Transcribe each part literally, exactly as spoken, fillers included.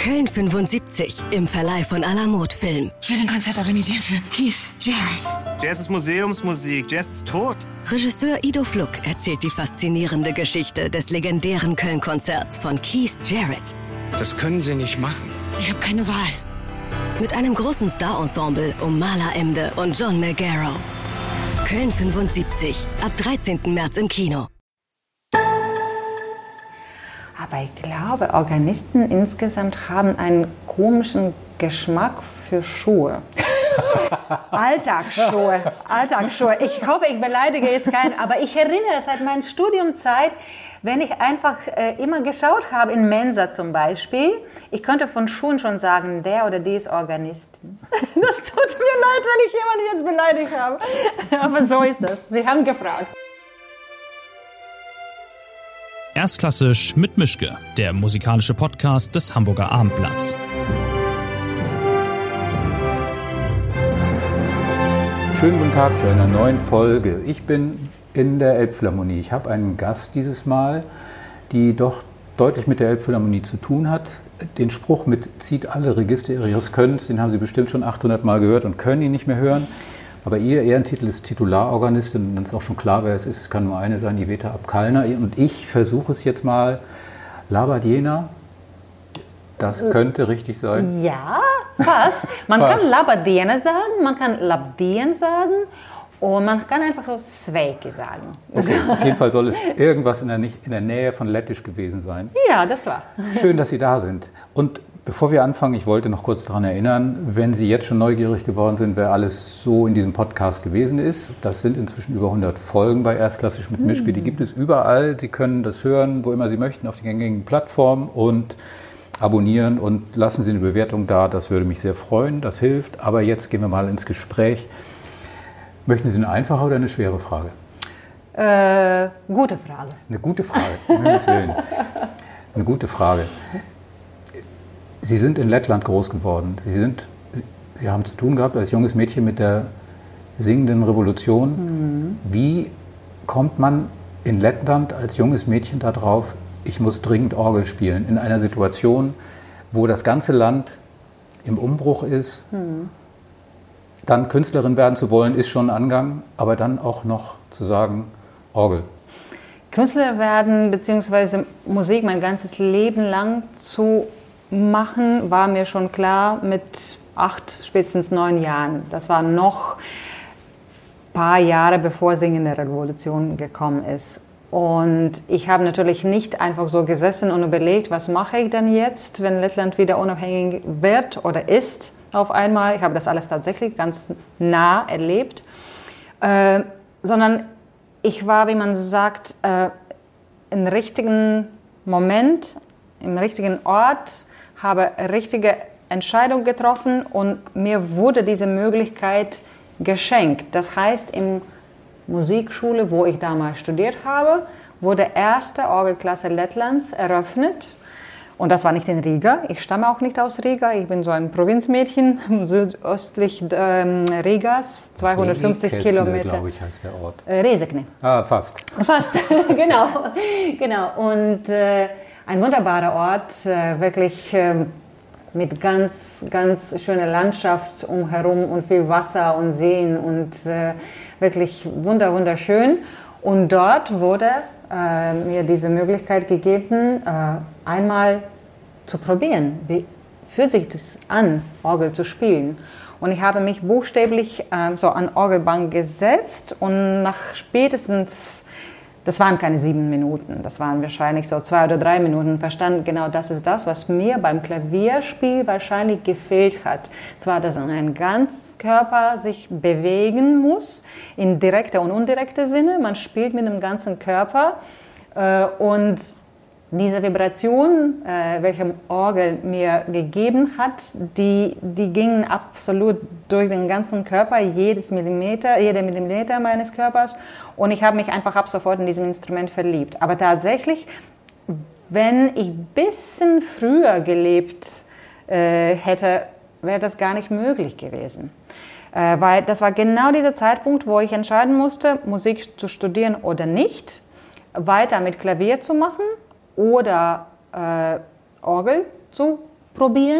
Köln fünfundsiebzig im Verleih von Alamut Film. Ich will ein Konzert organisieren für Keith Jarrett. Jazz ist Museumsmusik, Jazz ist tot. Regisseur Ido Fluck erzählt die faszinierende Geschichte des legendären Köln-Konzerts von Keith Jarrett. Das können Sie nicht machen. Ich habe keine Wahl. Mit einem großen Star-Ensemble um Marla Emde und John Melgaro. Köln fünfundsiebzig, ab dreizehnten März im Kino. Aber ich glaube, Organisten insgesamt haben einen komischen Geschmack für Schuhe. Alltagsschuhe, Alltagsschuhe. Ich hoffe, ich beleidige jetzt keinen, aber ich erinnere seit meiner Studiumzeit, wenn ich einfach äh, immer geschaut habe, in Mensa zum Beispiel, ich könnte von Schuhen schon sagen, der oder die ist Organistin. Das tut mir leid, wenn ich jemanden jetzt beleidigt habe. Aber so ist das. Sie haben gefragt. Erstklassisch mit Mischke, der musikalische Podcast des Hamburger Abendblatts. Schönen guten Tag zu einer neuen Folge. Ich bin in der Elbphilharmonie. Ich habe einen Gast dieses Mal, die doch deutlich mit der Elbphilharmonie zu tun hat. Den Spruch mit "zieht alle Register Ihres Könnens", den haben Sie bestimmt schon achthundert Mal gehört und können ihn nicht mehr hören. Aber ihr Ehrentitel ist Titularorganistin, und dann ist auch schon klar, wer es ist. Es kann nur eine sein, Iveta Abkalner. Und ich versuche es jetzt mal. Labadiena, das könnte richtig sein. Ja, fast. Man Fast. kann Labadiena sagen, man kann Labdien sagen und man kann einfach so Sveiki sagen. Okay, auf jeden Fall soll es irgendwas in der, nicht, in der Nähe von Lettisch gewesen sein. Ja, das war. Schön, dass Sie da sind. Und bevor wir anfangen, ich wollte noch kurz daran erinnern, wenn Sie jetzt schon neugierig geworden sind, wer alles so in diesem Podcast gewesen ist. Das sind inzwischen über hundert Folgen bei Erstklassisch mit Mischke. Die gibt es überall. Sie können das hören, wo immer Sie möchten, auf den gängigen Plattformen und abonnieren und lassen Sie eine Bewertung da. Das würde mich sehr freuen, das hilft. Aber jetzt gehen wir mal ins Gespräch. Möchten Sie eine einfache oder eine schwere Frage? Äh, gute Frage. Eine gute Frage, um Himmels Willen. Eine gute Frage. Sie sind in Lettland groß geworden. Sie, sind, Sie haben zu tun gehabt als junges Mädchen mit der singenden Revolution. Mhm. Wie kommt man in Lettland als junges Mädchen darauf, ich muss dringend Orgel spielen, in einer Situation, wo das ganze Land im Umbruch ist? Mhm. Dann Künstlerin werden zu wollen, ist schon ein Angang, aber dann auch noch zu sagen, Orgel. Künstler werden bzw. Musik mein ganzes Leben lang zu machen, war mir schon klar mit acht, spätestens neun Jahren. Das war noch ein paar Jahre bevor Singende Revolution gekommen ist. Und ich habe natürlich nicht einfach so gesessen und überlegt, was mache ich denn jetzt, wenn Lettland wieder unabhängig wird oder ist auf einmal. Ich habe das alles tatsächlich ganz nah erlebt. Äh, sondern ich war, wie man sagt, äh, im richtigen Moment, im richtigen Ort, habe richtige Entscheidung getroffen und mir wurde diese Möglichkeit geschenkt. Das heißt, in Musikschule, wo ich damals studiert habe, wurde erste Orgelklasse Lettlands eröffnet. Und das war nicht in Riga. Ich stamme auch nicht aus Riga. Ich bin so ein Provinzmädchen, südöstlich ähm, Rigas, zweihundertfünfzig Kilometer. Glaube ich, heißt der Ort. Äh, Rezekne. Ah, fast. Fast, genau. genau. Und äh, ein wunderbarer Ort, äh, wirklich äh, mit ganz, ganz schöner Landschaft umherum und viel Wasser und Seen und äh, wirklich wunder, wunderschön. Und dort wurde äh, mir diese Möglichkeit gegeben, äh, einmal zu probieren, wie fühlt sich das an, Orgel zu spielen. Und ich habe mich buchstäblich äh, so an Orgelbank gesetzt und nach spätestens, das waren keine sieben Minuten, das waren wahrscheinlich so zwei oder drei Minuten, verstanden, genau das ist das, was mir beim Klavierspiel wahrscheinlich gefehlt hat. Zwar, dass ein Ganzkörper sich bewegen muss, in direkter und indirekter Sinne, man spielt mit dem ganzen Körper äh, und diese Vibration, äh, welche Orgel mir gegeben hat, die, die gingen absolut durch den ganzen Körper, jedes Millimeter, jeder Millimeter meines Körpers. Und ich habe mich einfach ab sofort in diesem Instrument verliebt. Aber tatsächlich, wenn ich ein bisschen früher gelebt äh, hätte, wäre das gar nicht möglich gewesen. Äh, weil das war genau dieser Zeitpunkt, wo ich entscheiden musste, Musik zu studieren oder nicht, weiter mit Klavier zu machen oder äh, Orgel zu probieren,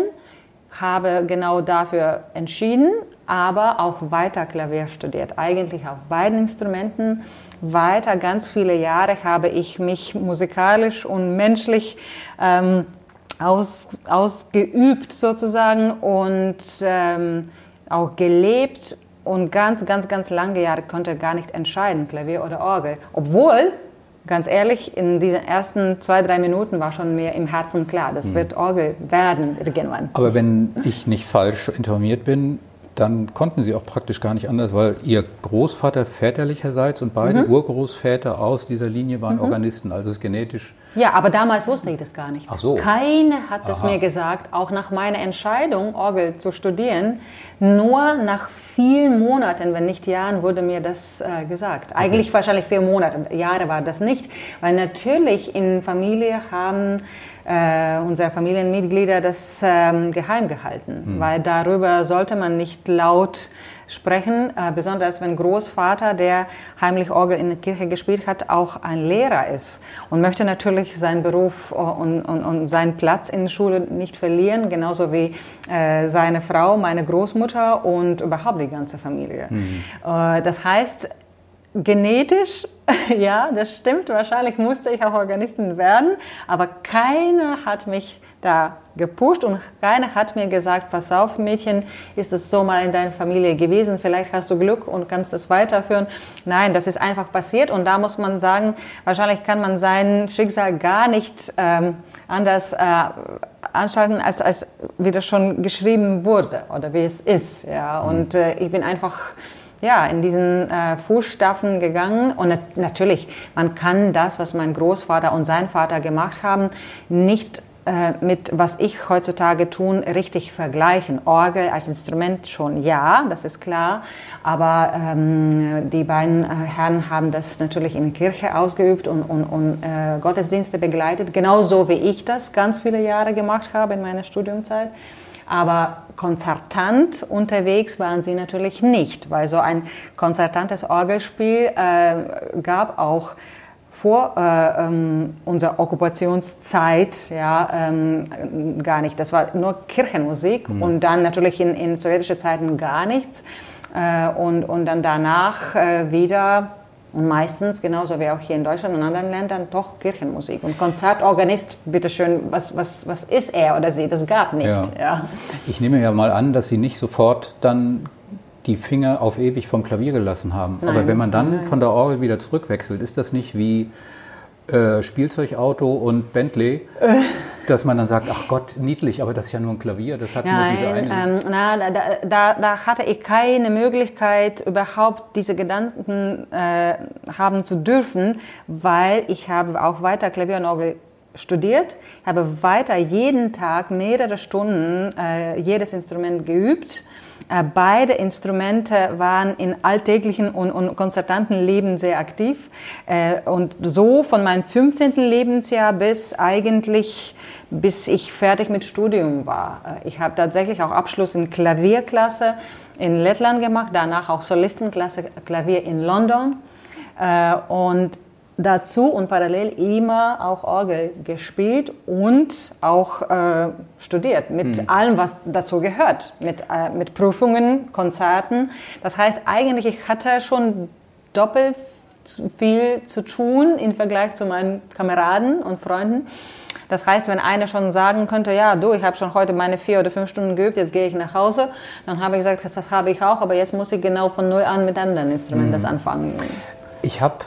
habe genau dafür entschieden, aber auch weiter Klavier studiert. Eigentlich auf beiden Instrumenten. Weiter ganz viele Jahre habe ich mich musikalisch und menschlich ähm, aus, ausgeübt sozusagen und ähm, auch gelebt. Und ganz, ganz, ganz lange Jahre konnte ich gar nicht entscheiden, Klavier oder Orgel. Obwohl, ganz ehrlich, in diesen ersten zwei, drei Minuten war schon mir im Herzen klar, das wird Orgel werden irgendwann. Aber wenn ich nicht falsch informiert bin, dann konnten Sie auch praktisch gar nicht anders, weil Ihr Großvater väterlicherseits und beide mhm. Urgroßväter aus dieser Linie waren mhm. Organisten, also ist genetisch... Ja, aber damals wusste ich das gar nicht. Ach so. Keiner hat es mir gesagt, auch nach meiner Entscheidung, Orgel zu studieren. Nur nach vielen Monaten, wenn nicht Jahren, wurde mir das äh, gesagt. Okay. Eigentlich wahrscheinlich vier Monate, Jahre war das nicht. Weil natürlich in Familie haben äh, unsere Familienmitglieder das ähm, geheim gehalten. Hm. Weil darüber sollte man nicht laut sprechen, äh, besonders wenn Großvater, der heimlich Orgel in der Kirche gespielt hat, auch ein Lehrer ist und möchte natürlich seinen Beruf und, und, und seinen Platz in der Schule nicht verlieren, genauso wie äh, seine Frau, meine Großmutter und überhaupt die ganze Familie. Mhm. Äh, das heißt, genetisch, ja, das stimmt, wahrscheinlich musste ich auch Organistin werden, aber keiner hat mich da gepusht und keiner hat mir gesagt, pass auf Mädchen, ist es so mal in deiner Familie gewesen, vielleicht hast du Glück und kannst das weiterführen. Nein, das ist einfach passiert und da muss man sagen, wahrscheinlich kann man sein Schicksal gar nicht ähm, anders äh, anstalten, als, als wie das schon geschrieben wurde oder wie es ist. Ja. Und äh, ich bin einfach ja, in diesen äh, Fußstapfen gegangen und nat- natürlich, man kann das, was mein Großvater und sein Vater gemacht haben, nicht mit was ich heutzutage tun, richtig vergleichen. Orgel als Instrument schon, ja, das ist klar, aber ähm, die beiden äh, Herren haben das natürlich in der Kirche ausgeübt und, und, und äh, Gottesdienste begleitet, genauso wie ich das ganz viele Jahre gemacht habe in meiner Studiumzeit. Aber konzertant unterwegs waren sie natürlich nicht, weil so ein konzertantes Orgelspiel äh, gab auch vor äh, ähm, unserer Okkupationszeit ja, ähm, gar nicht. Das war nur Kirchenmusik mhm. und dann natürlich in, in sowjetischen Zeiten gar nichts. Äh, und, und dann danach äh, wieder und meistens, genauso wie auch hier in Deutschland und anderen Ländern, doch Kirchenmusik. Und Konzertorganist, bitteschön, was, was, was ist er oder sie? Das gab nicht. Ja. Ja. Ich nehme ja mal an, dass Sie nicht sofort dann die Finger auf ewig vom Klavier gelassen haben. Nein, aber wenn man dann nein. von der Orgel wieder zurückwechselt, ist das nicht wie äh, Spielzeugauto und Bentley, dass man dann sagt, ach Gott, niedlich, aber das ist ja nur ein Klavier, das hat Nein, nur diese eine... Ähm, na, da, da, da hatte ich keine Möglichkeit, überhaupt diese Gedanken äh, haben zu dürfen, weil ich habe auch weiter Klavier und Orgel studiert, habe weiter jeden Tag mehrere Stunden äh, jedes Instrument geübt. Äh, beide Instrumente waren in alltäglichen und, und konzertanten Leben sehr aktiv. Äh, und so von meinem fünfzehnten Lebensjahr bis eigentlich, bis ich fertig mit Studium war. Äh, ich habe tatsächlich auch Abschluss in Klavierklasse in Lettland gemacht, danach auch Solistenklasse Klavier in London. Äh, und dazu und parallel immer auch Orgel gespielt und auch äh, studiert, mit hm. allem, was dazu gehört, mit, äh, mit Prüfungen, Konzerten. Das heißt, eigentlich, ich hatte schon doppelt viel zu tun im Vergleich zu meinen Kameraden und Freunden. Das heißt, wenn einer schon sagen könnte, ja, du, ich habe schon heute meine vier oder fünf Stunden geübt, jetzt gehe ich nach Hause, dann habe ich gesagt, das habe ich auch, aber jetzt muss ich genau von null an mit anderen Instrumenten hm. das anfangen. Ich habe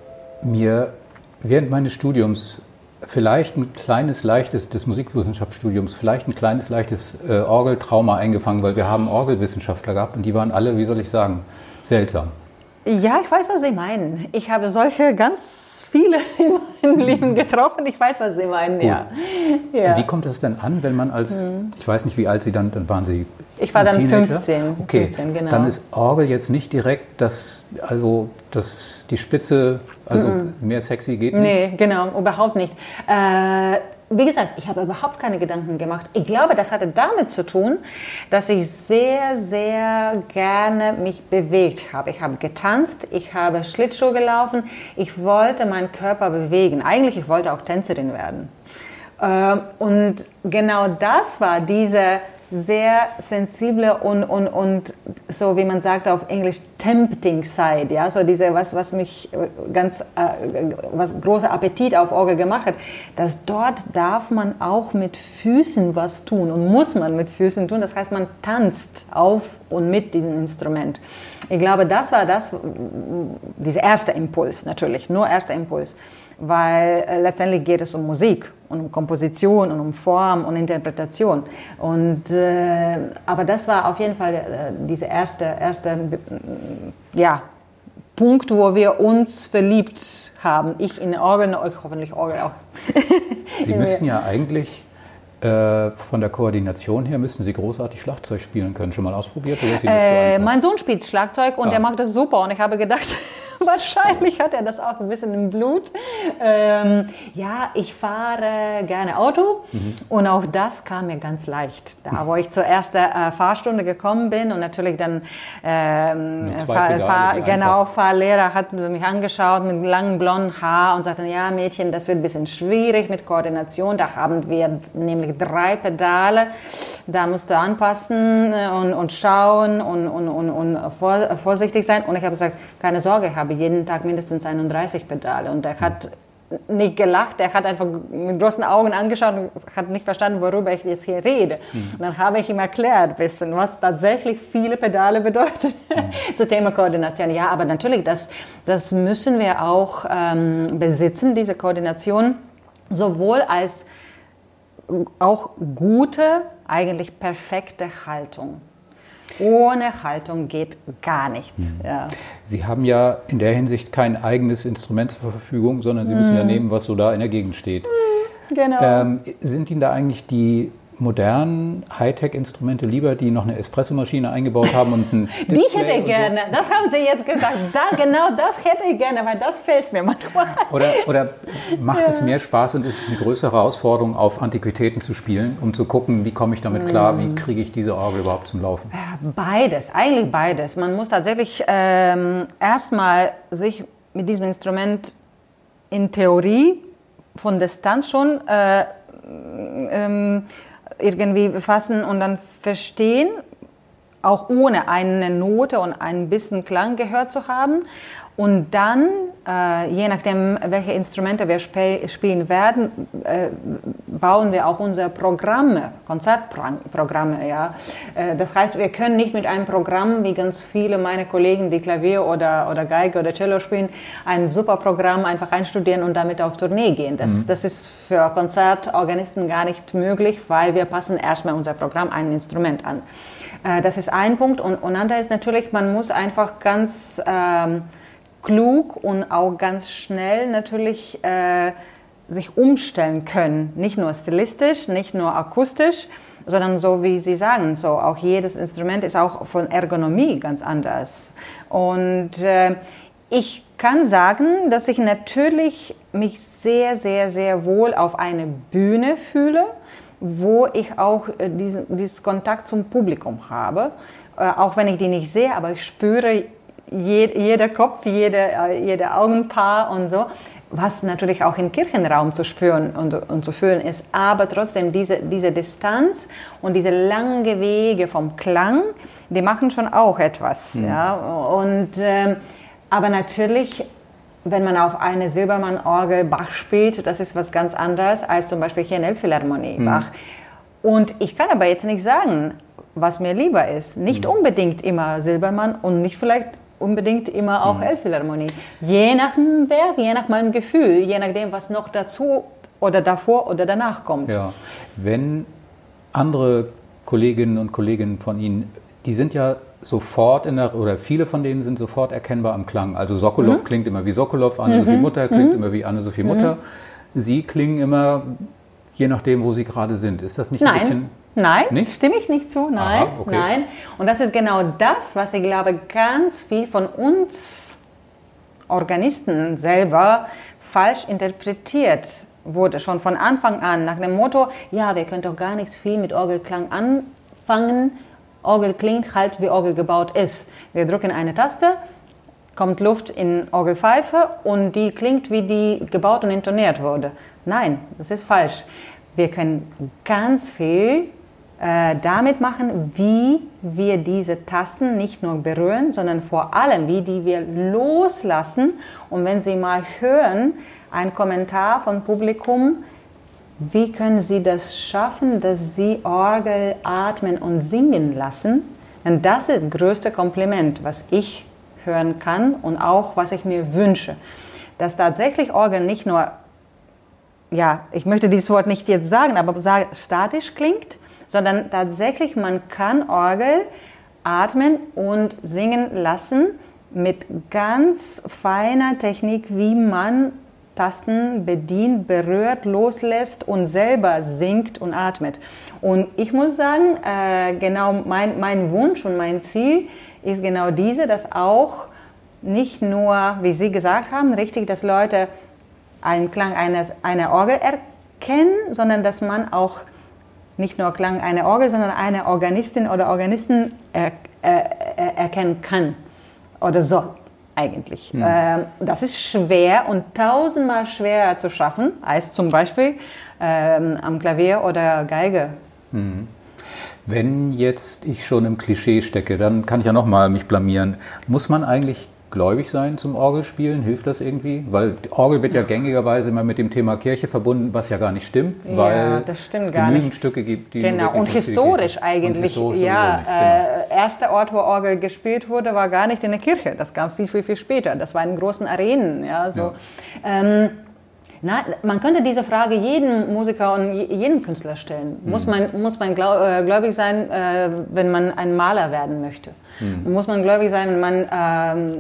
mir während meines Studiums vielleicht ein kleines, leichtes, des Musikwissenschaftsstudiums, vielleicht ein kleines, leichtes äh, Orgeltrauma eingefangen, weil wir haben Orgelwissenschaftler gehabt und die waren alle, wie soll ich sagen, seltsam. Ja, ich weiß, was Sie meinen. Ich habe solche ganz viele in meinem Leben getroffen. Ich weiß, was Sie meinen, ja. ja. Wie kommt das denn an, wenn man als, hm. ich weiß nicht, wie alt Sie dann, dann waren Sie Ich war dann Teenager? fünfzehn. Okay, fünfzehn, genau. Dann ist Orgel jetzt nicht direkt das, also das, die Spitze, also mm-mm. mehr sexy geht nicht? Nee, genau, überhaupt nicht. Äh, Wie gesagt, ich habe überhaupt keine Gedanken gemacht. Ich glaube, das hatte damit zu tun, dass ich sehr, sehr gerne mich bewegt habe. Ich habe getanzt, ich habe Schlittschuh gelaufen, ich wollte meinen Körper bewegen. Eigentlich, ich wollte auch Tänzerin werden. Äh, und genau das war diese sehr sensible und, und, und so wie man sagt auf Englisch tempting side, ja, so diese was was mich ganz äh, was großer Appetit auf Orgel gemacht hat, dass dort darf man auch mit Füßen was tun und muss man mit Füßen tun, das heißt man tanzt auf und mit diesem Instrument. Ich glaube, das war das dieser erste Impuls natürlich, nur erster Impuls. Weil äh, letztendlich geht es um Musik und um Komposition und um Form und Interpretation. Und, äh, aber das war auf jeden Fall äh, dieser erste, erste äh, ja, Punkt, wo wir uns verliebt haben. Ich in Orgel, euch hoffentlich Orgel auch. Sie müssten ja eigentlich äh, von der Koordination her, müssten Sie großartig Schlagzeug spielen können. Schon mal ausprobiert? Oder ist Ihnen das zu äh, einfach? Mein Sohn spielt Schlagzeug und Ah. der macht das super. Und ich habe gedacht... Wahrscheinlich hat er das auch ein bisschen im Blut. Ähm, ja, ich fahre gerne Auto mhm. und auch das kam mir ganz leicht. Da, wo ich zur ersten äh, Fahrstunde gekommen bin und natürlich dann ähm, Fahr, Fahr, genau, Fahrlehrer hat mich angeschaut mit langem blonden Haar und sagte, ja Mädchen, das wird ein bisschen schwierig mit Koordination. Da haben wir nämlich drei Pedale. Da musst du anpassen und, und schauen und, und, und, und vor, vorsichtig sein. Und ich habe gesagt, keine Sorge, ich habe jeden Tag mindestens einunddreißig Pedale. Und er hat nicht gelacht, er hat einfach mit großen Augen angeschaut und hat nicht verstanden, worüber ich jetzt hier rede. Mhm. Und dann habe ich ihm erklärt, ein bisschen, was tatsächlich viele Pedale bedeutet mhm. zum Thema Koordination. Ja, aber natürlich, das, das müssen wir auch ähm, besitzen, diese Koordination, sowohl als auch gute, eigentlich perfekte Haltung. Ohne Haltung geht gar nichts. Mhm. Ja. Sie haben ja in der Hinsicht kein eigenes Instrument zur Verfügung, sondern Sie müssen mhm. ja nehmen, was so da in der Gegend steht. Mhm, genau. Ähm, sind Ihnen da eigentlich die modernen Hightech-Instrumente lieber, die noch eine Espressomaschine eingebaut haben und ein Display? Die hätte ich gerne. So? Das haben Sie jetzt gesagt. Da, genau das hätte ich gerne, weil das fehlt mir manchmal. Oder, oder macht ja. es mehr Spaß und ist es eine größere Herausforderung, auf Antiquitäten zu spielen, um zu gucken, wie komme ich damit klar, wie kriege ich diese Orgel überhaupt zum Laufen? Beides, eigentlich beides. Man muss tatsächlich ähm, erstmal sich mit diesem Instrument in Theorie von Distanz schon äh, ähm, irgendwie befassen und dann verstehen, auch ohne eine Note und ein bisschen Klang gehört zu haben. Und dann, äh, je nachdem, welche Instrumente wir sp- spielen werden, äh, bauen wir auch unsere Programme, Konzertprogramme. Ja? Äh, das heißt, wir können nicht mit einem Programm, wie ganz viele meiner Kollegen, die Klavier oder, oder Geige oder Cello spielen, ein super Programm einfach einstudieren und damit auf Tournee gehen. Das, mhm. das ist für Konzertorganisten gar nicht möglich, weil wir passen erstmal unser Programm einem Instrument an. Äh, das ist ein Punkt. Und, und anderer ist natürlich, man muss einfach ganz... Ähm, klug und auch ganz schnell natürlich äh, sich umstellen können. Nicht nur stilistisch, nicht nur akustisch, sondern so wie Sie sagen, so auch jedes Instrument ist auch von Ergonomie ganz anders. Und äh, ich kann sagen, dass ich natürlich mich sehr, sehr, sehr wohl auf eine Bühne fühle, wo ich auch äh, diesen, diesen Kontakt zum Publikum habe. Äh, auch wenn ich die nicht sehe, aber ich spüre jeder Kopf, jede, jede Augenpaar und so, was natürlich auch im Kirchenraum zu spüren und, und zu fühlen ist. Aber trotzdem, diese, diese Distanz und diese langen Wege vom Klang, die machen schon auch etwas. Mhm. Ja? Und, ähm, aber natürlich, wenn man auf eine Silbermann-Orgel Bach spielt, das ist was ganz anderes als zum Beispiel hier in Elbphilharmonie mhm. Bach. Und ich kann aber jetzt nicht sagen, was mir lieber ist. Nicht mhm. unbedingt immer Silbermann und nicht vielleicht unbedingt immer auch mhm. Elbphilharmonie. Je nach dem Werk, je nach meinem Gefühl, je nachdem, was noch dazu oder davor oder danach kommt. Ja, wenn andere Kolleginnen und Kollegen von Ihnen, die sind ja sofort in der, oder viele von denen sind sofort erkennbar am Klang. Also Sokolow mhm. klingt immer wie Sokolow, Anne-Sophie mhm. Mutter klingt mhm. immer wie Anne-Sophie Mutter. Mhm. Sie klingen immer, je nachdem, wo Sie gerade sind. Ist das nicht Nein. ein bisschen... Nein, nicht? Stimme ich nicht zu, nein, Aha, okay. nein. Und das ist genau das, was ich glaube, ganz viel von uns Organisten selber falsch interpretiert wurde. Schon von Anfang an, nach dem Motto, ja, wir können doch gar nichts viel mit Orgelklang anfangen. Orgel klingt halt, wie Orgel gebaut ist. Wir drücken eine Taste, kommt Luft in Orgelpfeife und die klingt, wie die gebaut und intoniert wurde. Nein, das ist falsch. wir können ganz viel äh, damit machen, wie wir diese Tasten nicht nur berühren, sondern vor allem, wie die wir loslassen. Und wenn Sie mal hören, ein Kommentar vom Publikum, wie können Sie das schaffen, dass Sie Orgel atmen und singen lassen? Denn das ist das größte Kompliment, was ich hören kann und auch, was ich mir wünsche. Dass tatsächlich Orgel nicht nur, ja, ich möchte dieses Wort nicht jetzt sagen, aber statisch klingt, sondern tatsächlich man kann Orgel atmen und singen lassen mit ganz feiner Technik, wie man Tasten bedient, berührt, loslässt und selber singt und atmet. Und ich muss sagen, äh, genau mein, mein Wunsch und mein Ziel ist genau diese, dass auch nicht nur, wie Sie gesagt haben, richtig, dass Leute einen Klang eines, einer Orgel erkennen, sondern dass man auch nicht nur Klang einer Orgel, sondern eine Organistin oder Organisten er, er, erkennen kann oder soll. Eigentlich. Hm. Ähm, das ist schwer und tausendmal schwerer zu schaffen, als zum Beispiel ähm, am Klavier oder Geige. Hm. Wenn jetzt ich schon im Klischee stecke, dann kann ich ja nochmal mich blamieren. Muss man eigentlich gläubig sein zum Orgelspielen? Hilft das irgendwie? Weil die Orgel wird ja gängigerweise immer mit dem Thema Kirche verbunden, was ja gar nicht stimmt, weil ja, das stimmt es gar genügend nicht. Stücke gibt, die genau und historisch eigentlich, und historisch ja, nicht, genau. äh, erster Ort, wo Orgel gespielt wurde, war gar nicht in der Kirche. Das kam viel, viel, viel später. Das war in großen Arenen. Ja, so. Ja. Ähm, Na, man könnte diese Frage jedem Musiker und jedem Künstler stellen. Mhm. Muss man, muss man glaub, äh, gläubig sein, äh, wenn man ein Maler werden möchte? Mhm. Muss man gläubig sein, wenn man ähm,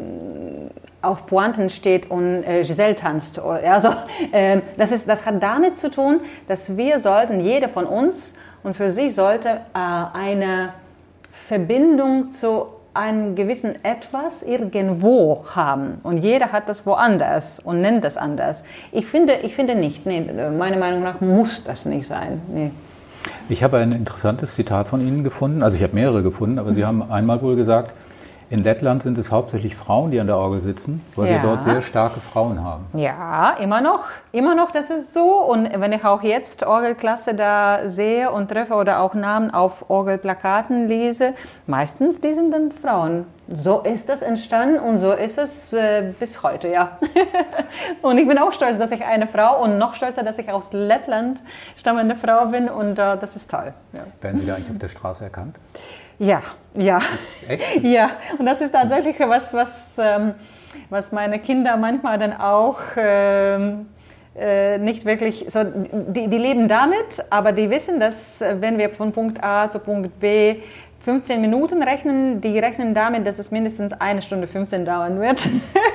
auf Pointen steht und äh, Giselle tanzt? Also, äh, das, ist, das hat damit zu tun, dass wir sollten, jeder von uns und für sich sollte äh, eine Verbindung zu einen gewissen Etwas irgendwo haben. Und jeder hat das woanders und nennt das anders. Ich finde, ich finde nicht. Nee, meiner Meinung nach muss das nicht sein. Nee. Ich habe ein interessantes Zitat von Ihnen gefunden. Also ich habe mehrere gefunden, aber Sie haben einmal wohl gesagt, in Lettland sind es hauptsächlich Frauen, die an der Orgel sitzen, weil ja. wir dort sehr starke Frauen haben. Ja, immer noch. Immer noch, das ist so. Und wenn ich auch jetzt Orgelklasse da sehe und treffe oder auch Namen auf Orgelplakaten lese, meistens die sind dann Frauen. So ist das entstanden und so ist es äh, bis heute, ja. Und ich bin auch stolz, dass ich eine Frau und noch stolzer, dass ich aus Lettland stammende Frau bin und äh, das ist toll. Ja. Werden Sie da eigentlich auf der Straße erkannt? Ja, ja. Echt? Ja, und das ist tatsächlich was, was, ähm, was meine Kinder manchmal dann auch ähm, äh, nicht wirklich, so, die, die leben damit, aber die wissen, dass wenn wir von Punkt A zu Punkt B fünfzehn Minuten rechnen, die rechnen damit, dass es mindestens eine Stunde fünfzehn dauern wird.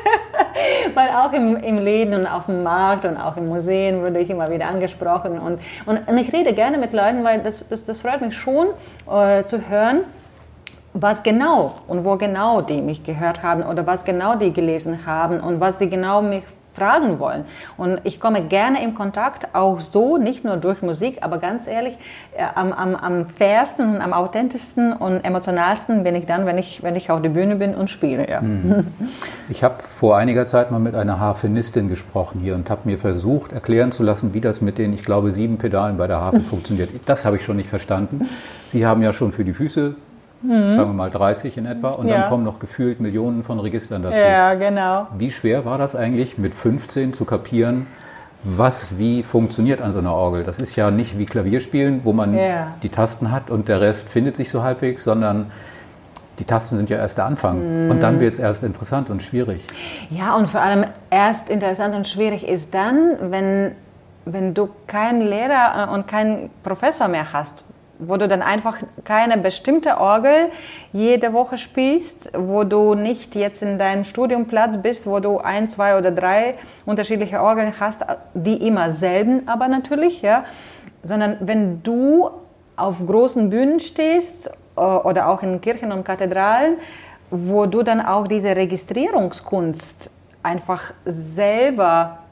Weil auch im, im Läden und auf dem Markt und auch in Museen wurde ich immer wieder angesprochen. Und, und, und ich rede gerne mit Leuten, weil das, das, das freut mich schon äh, zu hören, was genau und wo genau die mich gehört haben oder was genau die gelesen haben und was sie genau mich fragen wollen. Und ich komme gerne in Kontakt, auch so, nicht nur durch Musik, aber ganz ehrlich, äh, am, am, am fairsten und am authentischsten und emotionalsten bin ich dann, wenn ich, wenn ich auf der Bühne bin und spiele. Ja. Mhm. Ich habe vor einiger Zeit mal mit einer Harfenistin gesprochen hier und habe mir versucht, erklären zu lassen, wie das mit den, ich glaube, sieben Pedalen bei der Harfe funktioniert. Das habe ich schon nicht verstanden. Sie haben ja schon für die Füße Mhm. sagen wir mal dreißig in etwa, und ja. dann kommen noch gefühlt Millionen von Registern dazu. Ja, genau. Wie schwer war das eigentlich, mit fünfzehn zu kapieren, was wie funktioniert an so einer Orgel? Das ist ja nicht wie Klavierspielen, wo man ja. die Tasten hat und der Rest findet sich so halbwegs, sondern die Tasten sind ja erst der Anfang. Mhm. Und dann wird es erst interessant und schwierig. Ja, und vor allem erst interessant und schwierig ist dann, wenn, wenn du keinen Lehrer und keinen Professor mehr hast, wo du dann einfach keine bestimmte Orgel jede Woche spielst, wo du nicht jetzt in deinem Studiumplatz bist, wo du ein, zwei oder drei unterschiedliche Orgeln hast, die immer selben aber natürlich, ja, sondern wenn du auf großen Bühnen stehst oder auch in Kirchen und Kathedralen, wo du dann auch diese Registrierungskunst einfach selber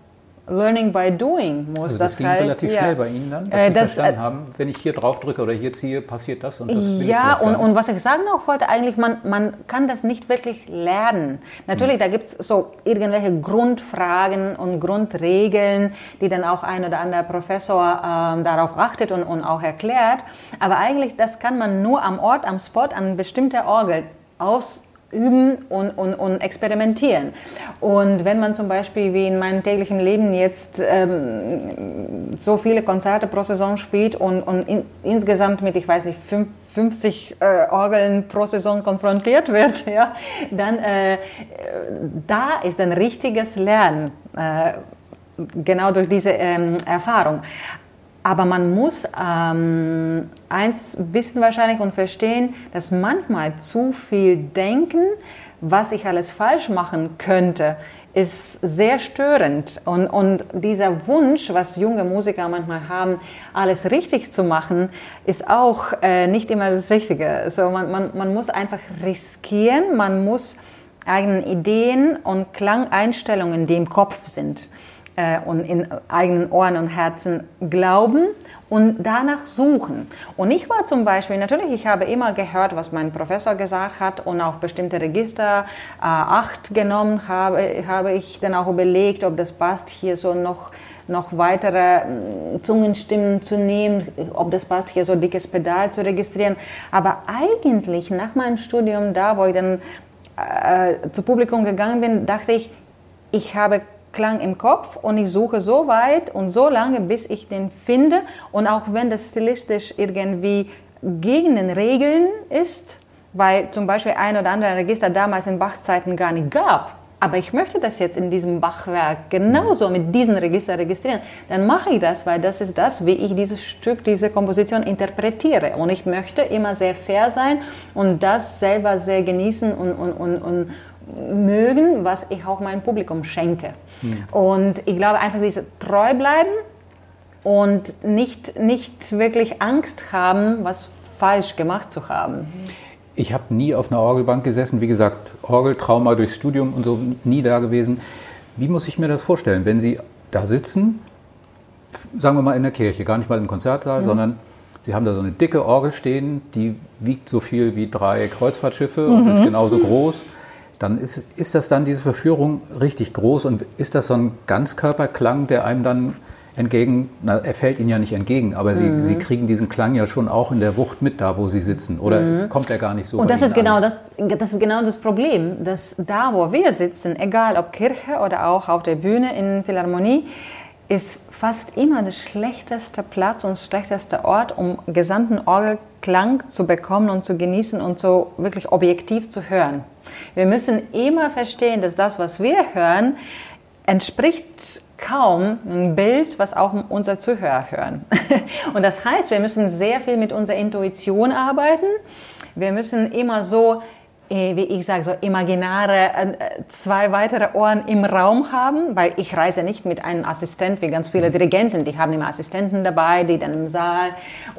Learning by Doing muss. Also das, das ging heißt, relativ ja, schnell bei Ihnen dann, dass äh, Sie das, verstanden äh, haben, wenn ich hier drauf drücke oder hier ziehe, passiert das und das will ja, ich und, gar und nicht. was ich sagen auch wollte, eigentlich, man, man kann das nicht wirklich lernen. Natürlich, mhm. da gibt es so irgendwelche Grundfragen und Grundregeln, die dann auch ein oder anderer Professor ähm, darauf achtet und, und auch erklärt. Aber eigentlich, das kann man nur am Ort, am Spot, an bestimmter Orgel aus üben und, und, und experimentieren. Und wenn man zum Beispiel wie in meinem täglichen Leben jetzt ähm, so viele Konzerte pro Saison spielt und, und in, insgesamt mit, ich weiß nicht, fünf, fünfzig äh, Orgeln pro Saison konfrontiert wird, ja, dann äh, da ist ein richtiges Lernen, äh, genau durch diese ähm, Erfahrung. Aber man muss ähm, eins wissen wahrscheinlich und verstehen, dass manchmal zu viel denken, was ich alles falsch machen könnte, ist sehr störend. Und, und dieser Wunsch, was junge Musiker manchmal haben, alles richtig zu machen, ist auch äh, nicht immer das Richtige. Also man, man, man muss einfach riskieren, man muss eigenen Ideen und Klangeinstellungen, die im Kopf sind, und in eigenen Ohren und Herzen glauben und danach suchen. Und ich war zum Beispiel, natürlich, ich habe immer gehört, was mein Professor gesagt hat und auf bestimmte Register äh, Acht genommen habe, habe ich dann auch überlegt, ob das passt, hier so noch, noch weitere äh, Zungenstimmen zu nehmen, ob das passt, hier so ein dickes Pedal zu registrieren. Aber eigentlich nach meinem Studium, da wo ich dann äh, zu Publikum gegangen bin, dachte ich, ich habe Klang im Kopf und ich suche so weit und so lange, bis ich den finde. Und auch wenn das stilistisch irgendwie gegen den Regeln ist, weil zum Beispiel ein oder andere Register damals in Bachs Zeiten gar nicht gab, aber ich möchte das jetzt in diesem Bachwerk genauso mit diesem Register registrieren, dann mache ich das, weil das ist das, wie ich dieses Stück, diese Komposition interpretiere. Und ich möchte immer sehr fair sein und das selber sehr genießen und, und, und, und mögen, was ich auch meinem Publikum schenke. Hm. Und ich glaube einfach, diese treu bleiben und nicht, nicht wirklich Angst haben, was falsch gemacht zu haben. Ich habe nie auf einer Orgelbank gesessen, wie gesagt, Orgeltrauma durchs Studium und so, nie da gewesen. Wie muss ich mir das vorstellen, wenn Sie da sitzen, sagen wir mal in der Kirche, gar nicht mal im Konzertsaal, mhm. sondern Sie haben da so eine dicke Orgel stehen, die wiegt so viel wie drei Kreuzfahrtschiffe mhm. und ist genauso groß. Dann ist, ist das dann diese Verführung richtig groß und ist das so ein Ganzkörperklang, der einem dann entgegen, na, er fällt Ihnen ja nicht entgegen, aber Sie, mhm. Sie kriegen diesen Klang ja schon auch in der Wucht mit da, wo Sie sitzen, oder mhm. kommt er gar nicht so? Und das ist, Ihnen genau an? das, das ist genau das Problem, dass da, wo wir sitzen, egal ob Kirche oder auch auf der Bühne in Philharmonie, ist fast immer der schlechteste Platz und schlechteste Ort, um gesamten Orgelklang zu bekommen und zu genießen und so wirklich objektiv zu hören. Wir müssen immer verstehen, dass das, was wir hören, entspricht kaum ein Bild, was auch unsere Zuhörer hören. Und das heißt, wir müssen sehr viel mit unserer Intuition arbeiten. Wir müssen immer so, wie ich sage, so imaginäre zwei weitere Ohren im Raum haben, weil ich reise nicht mit einem Assistent wie ganz viele Dirigenten. Die haben immer Assistenten dabei, die dann im Saal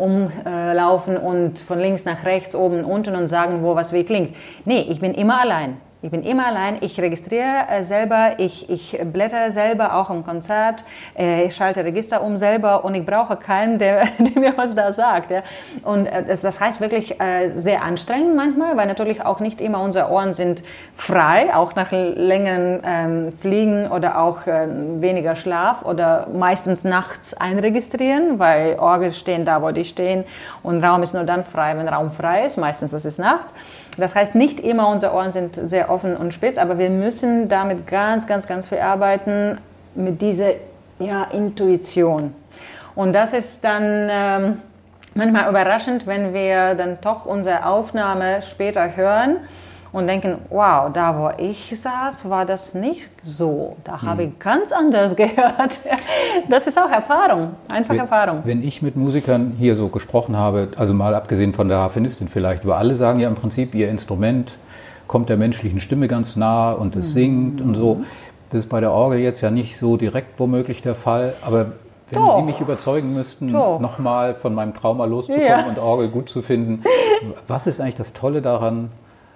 umlaufen und von links nach rechts, oben, unten und sagen, wo was wie klingt. Nee, ich bin immer allein. Ich bin immer allein, ich registriere äh, selber, ich, ich blätter selber auch im Konzert, äh, ich schalte Register um selber und ich brauche keinen, der, der mir was da sagt. Ja. Und äh, das, das heißt wirklich äh, sehr anstrengend manchmal, weil natürlich auch nicht immer unsere Ohren sind frei, auch nach längeren ähm, Fliegen oder auch äh, weniger Schlaf oder meistens nachts einregistrieren, weil Orgel stehen da, wo die stehen und Raum ist nur dann frei, wenn Raum frei ist, meistens das ist nachts. Das heißt, nicht immer unsere Ohren sind sehr offen und spitz, aber wir müssen damit ganz, ganz, ganz viel arbeiten, mit dieser ja, Intuition. Und das ist dann ähm, manchmal überraschend, wenn wir dann doch unsere Aufnahme später hören und denken, wow, da wo ich saß, war das nicht so. Da habe ich ganz anders gehört. Das ist auch Erfahrung, einfach wenn, Erfahrung. Wenn ich mit Musikern hier so gesprochen habe, also mal abgesehen von der Harfenistin vielleicht, aber alle sagen ja im Prinzip, ihr Instrument kommt der menschlichen Stimme ganz nah und es mhm. singt und so. Das ist bei der Orgel jetzt ja nicht so direkt womöglich der Fall, aber wenn Doch. Sie mich überzeugen müssten, nochmal von meinem Trauma loszukommen ja. und Orgel gut zu finden, was ist eigentlich das Tolle daran,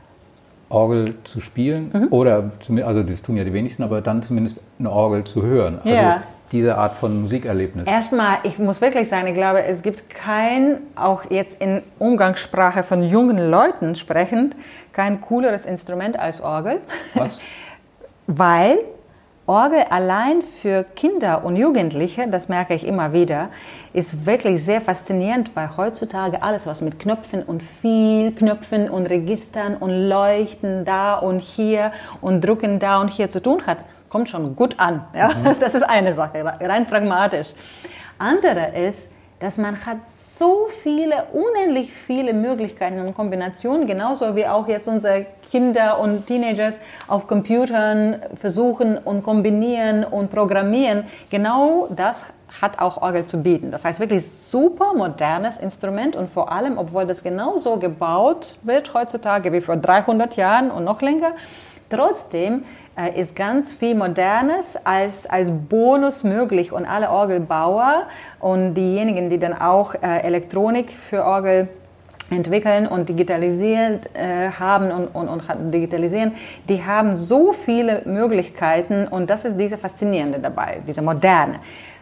Orgel zu spielen mhm. oder, also das tun ja die wenigsten, aber dann zumindest eine Orgel zu hören. Also ja. diese Art von Musikerlebnis? Erstmal, ich muss wirklich sagen, ich glaube, es gibt kein, auch jetzt in Umgangssprache von jungen Leuten sprechend, kein cooleres Instrument als Orgel. Was? Weil Orgel allein für Kinder und Jugendliche, das merke ich immer wieder, ist wirklich sehr faszinierend, weil heutzutage alles, was mit Knöpfen und viel Knöpfen und Registern und Leuchten da und hier und Drucken da und hier zu tun hat, kommt schon gut an. Ja? Mhm. Das ist eine Sache, rein pragmatisch. Andere ist, dass man hat so viele, unendlich viele Möglichkeiten und Kombinationen, genauso wie auch jetzt unsere Kinder und Teenagers auf Computern versuchen und kombinieren und programmieren. Genau das hat auch Orgel zu bieten. Das heißt, wirklich super modernes Instrument und vor allem, obwohl das genauso gebaut wird heutzutage wie vor dreihundert Jahren und noch länger, trotzdem äh, ist ganz viel Modernes als, als Bonus möglich und alle Orgelbauer und diejenigen, die dann auch äh, Elektronik für Orgel entwickeln und digitalisiert äh, haben und, und, und digitalisieren, die haben so viele Möglichkeiten und das ist diese Faszinierende dabei, diese Moderne.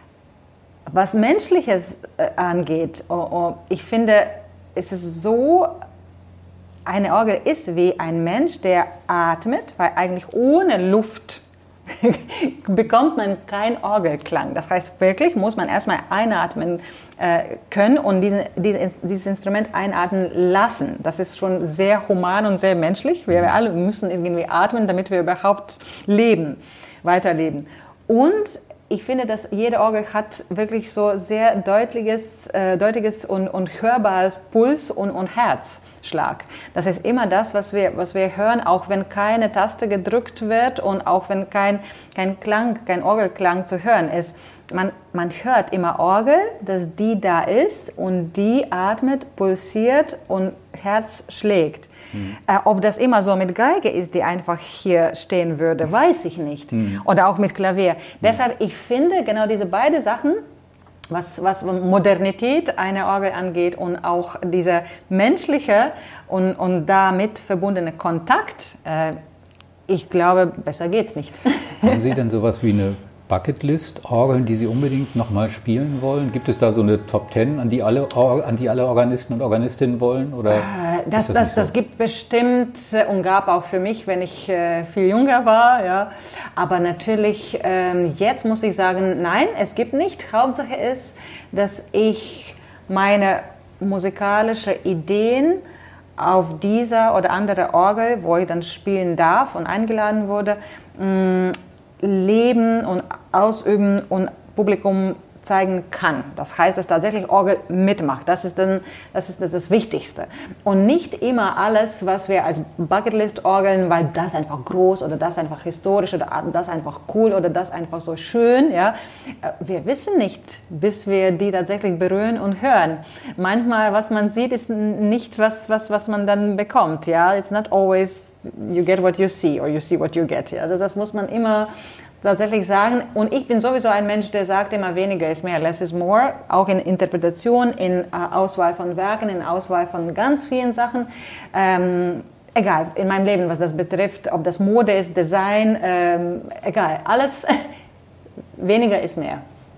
Was Menschliches äh, angeht, oh, oh, ich finde, es ist so, eine Orgel ist wie ein Mensch, der atmet, weil eigentlich ohne Luft bekommt man keinen Orgelklang. Das heißt, wirklich muss man erstmal einatmen äh, können und diesen, dieses, dieses Instrument einatmen lassen. Das ist schon sehr human und sehr menschlich. Wir alle müssen irgendwie atmen, damit wir überhaupt leben, weiterleben. Und ich finde, dass jede Orgel hat wirklich so sehr deutliches, äh, deutliches und, und hörbares Puls und, und Herzschlag. Das ist immer das, was wir, was wir hören, auch wenn keine Taste gedrückt wird und auch wenn kein, kein Klang, kein Orgelklang zu hören ist. Man, man hört immer Orgel, dass die da ist und die atmet, pulsiert und Herz schlägt. Mhm. Äh, ob das immer so mit Geige ist, die einfach hier stehen würde, weiß ich nicht. Mhm. Oder auch mit Klavier. Mhm. Deshalb, ich finde genau diese beiden Sachen, was, was Modernität einer Orgel angeht und auch dieser menschliche und, und damit verbundene Kontakt, äh, ich glaube, besser geht's nicht. Haben Sie denn sowas wie eine Bucketlist, Orgeln, die Sie unbedingt nochmal spielen wollen? Gibt es da so eine Top Ten, an die alle, an die alle Organisten und Organistinnen wollen? Oder das, das, das, so? das gibt bestimmt und gab auch für mich, wenn ich äh, viel jünger war. Ja. Aber natürlich, ähm, jetzt muss ich sagen, nein, es gibt nicht. Hauptsache ist, dass ich meine musikalischen Ideen auf dieser oder andere Orgel, wo ich dann spielen darf und eingeladen wurde, mh, leben und ausüben und Publikum zeigen kann. Das heißt, dass tatsächlich Orgel mitmacht. Das ist dann, das ist das Wichtigste. Und nicht immer alles, was wir als Bucketlist-Orgeln, weil das einfach groß oder das einfach historisch oder das einfach cool oder das einfach so schön, ja. Wir wissen nicht, bis wir die tatsächlich berühren und hören. Manchmal, was man sieht, ist nicht was, was, was man dann bekommt, ja. It's not always you get what you see or you see what you get, ja. Also das muss man immer tatsächlich sagen. Und ich bin sowieso ein Mensch, der sagt immer, weniger ist mehr, less is more. Auch in Interpretation, in uh, Auswahl von Werken, in Auswahl von ganz vielen Sachen. Ähm, egal, in meinem Leben, was das betrifft, ob das Mode ist, Design, ähm, egal, alles, weniger ist mehr.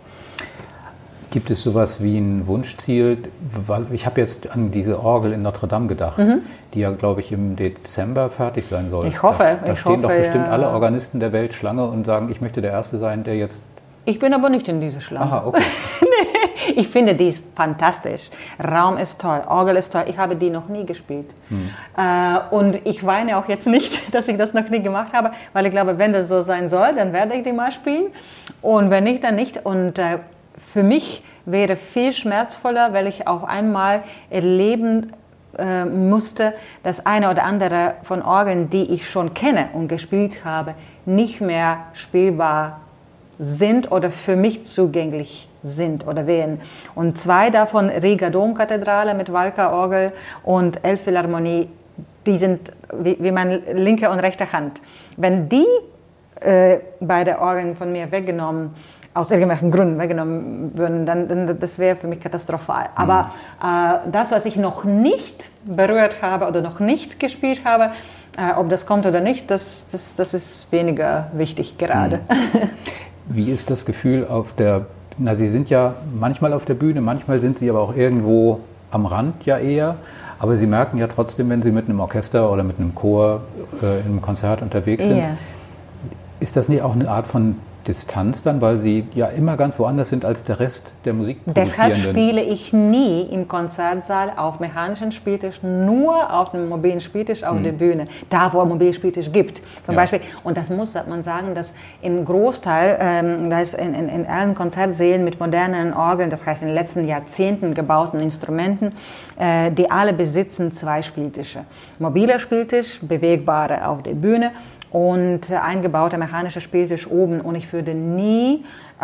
Gibt es sowas wie ein Wunschziel? Ich habe jetzt an diese Orgel in Notre Dame gedacht, mhm. die ja, glaube ich, im Dezember fertig sein soll. Ich hoffe. Da, da ich stehen hoffe, doch bestimmt ja. alle Organisten der Welt Schlange und sagen, ich möchte der Erste sein, der jetzt... Ich bin aber nicht in dieser Schlange. Aha, okay. Nee, ich finde, die ist fantastisch. Raum ist toll, Orgel ist toll. Ich habe die noch nie gespielt. Hm. Äh, und ich weine auch jetzt nicht, dass ich das noch nie gemacht habe, weil ich glaube, wenn das so sein soll, dann werde ich die mal spielen. Und wenn nicht, dann nicht. Und äh, für mich wäre viel schmerzvoller, weil ich auch einmal erleben äh, musste, dass eine oder andere von Orgeln, die ich schon kenne und gespielt habe, nicht mehr spielbar sind oder für mich zugänglich sind oder wären. Und zwei davon, Riga Domkathedrale mit Walker-Orgel und Elbphilharmonie, die sind wie, wie meine linke und rechte Hand. Wenn die äh, beide Orgeln von mir weggenommen aus irgendwelchen Gründen weggenommen würden, dann, dann das wäre für mich katastrophal. Mhm. Aber äh, das, was ich noch nicht berührt habe oder noch nicht gespielt habe, äh, ob das kommt oder nicht, das, das, das ist weniger wichtig gerade. Mhm. Wie ist das Gefühl auf der, na Sie sind ja manchmal auf der Bühne, manchmal sind Sie aber auch irgendwo am Rand ja eher, aber Sie merken ja trotzdem, wenn Sie mit einem Orchester oder mit einem Chor äh, in einem Konzert unterwegs sind, Ja. ist das nicht auch eine Art von Distanz dann, weil Sie ja immer ganz woanders sind als der Rest der Musikproduzierenden? Deshalb spiele ich nie im Konzertsaal auf mechanischen Spieltisch, nur auf dem mobilen Spieltisch auf mhm. der Bühne, da wo es mobilen Spieltisch gibt. Zum ja. Beispiel, und das muss man sagen, dass im Großteil, ähm, das in, in, in allen Konzertsälen mit modernen Orgeln, das heißt in den letzten Jahrzehnten gebauten Instrumenten, äh, die alle besitzen zwei Spieltische. Mobiler Spieltisch, bewegbare auf der Bühne, und eingebauter mechanischer Spieltisch oben. Und ich würde nie,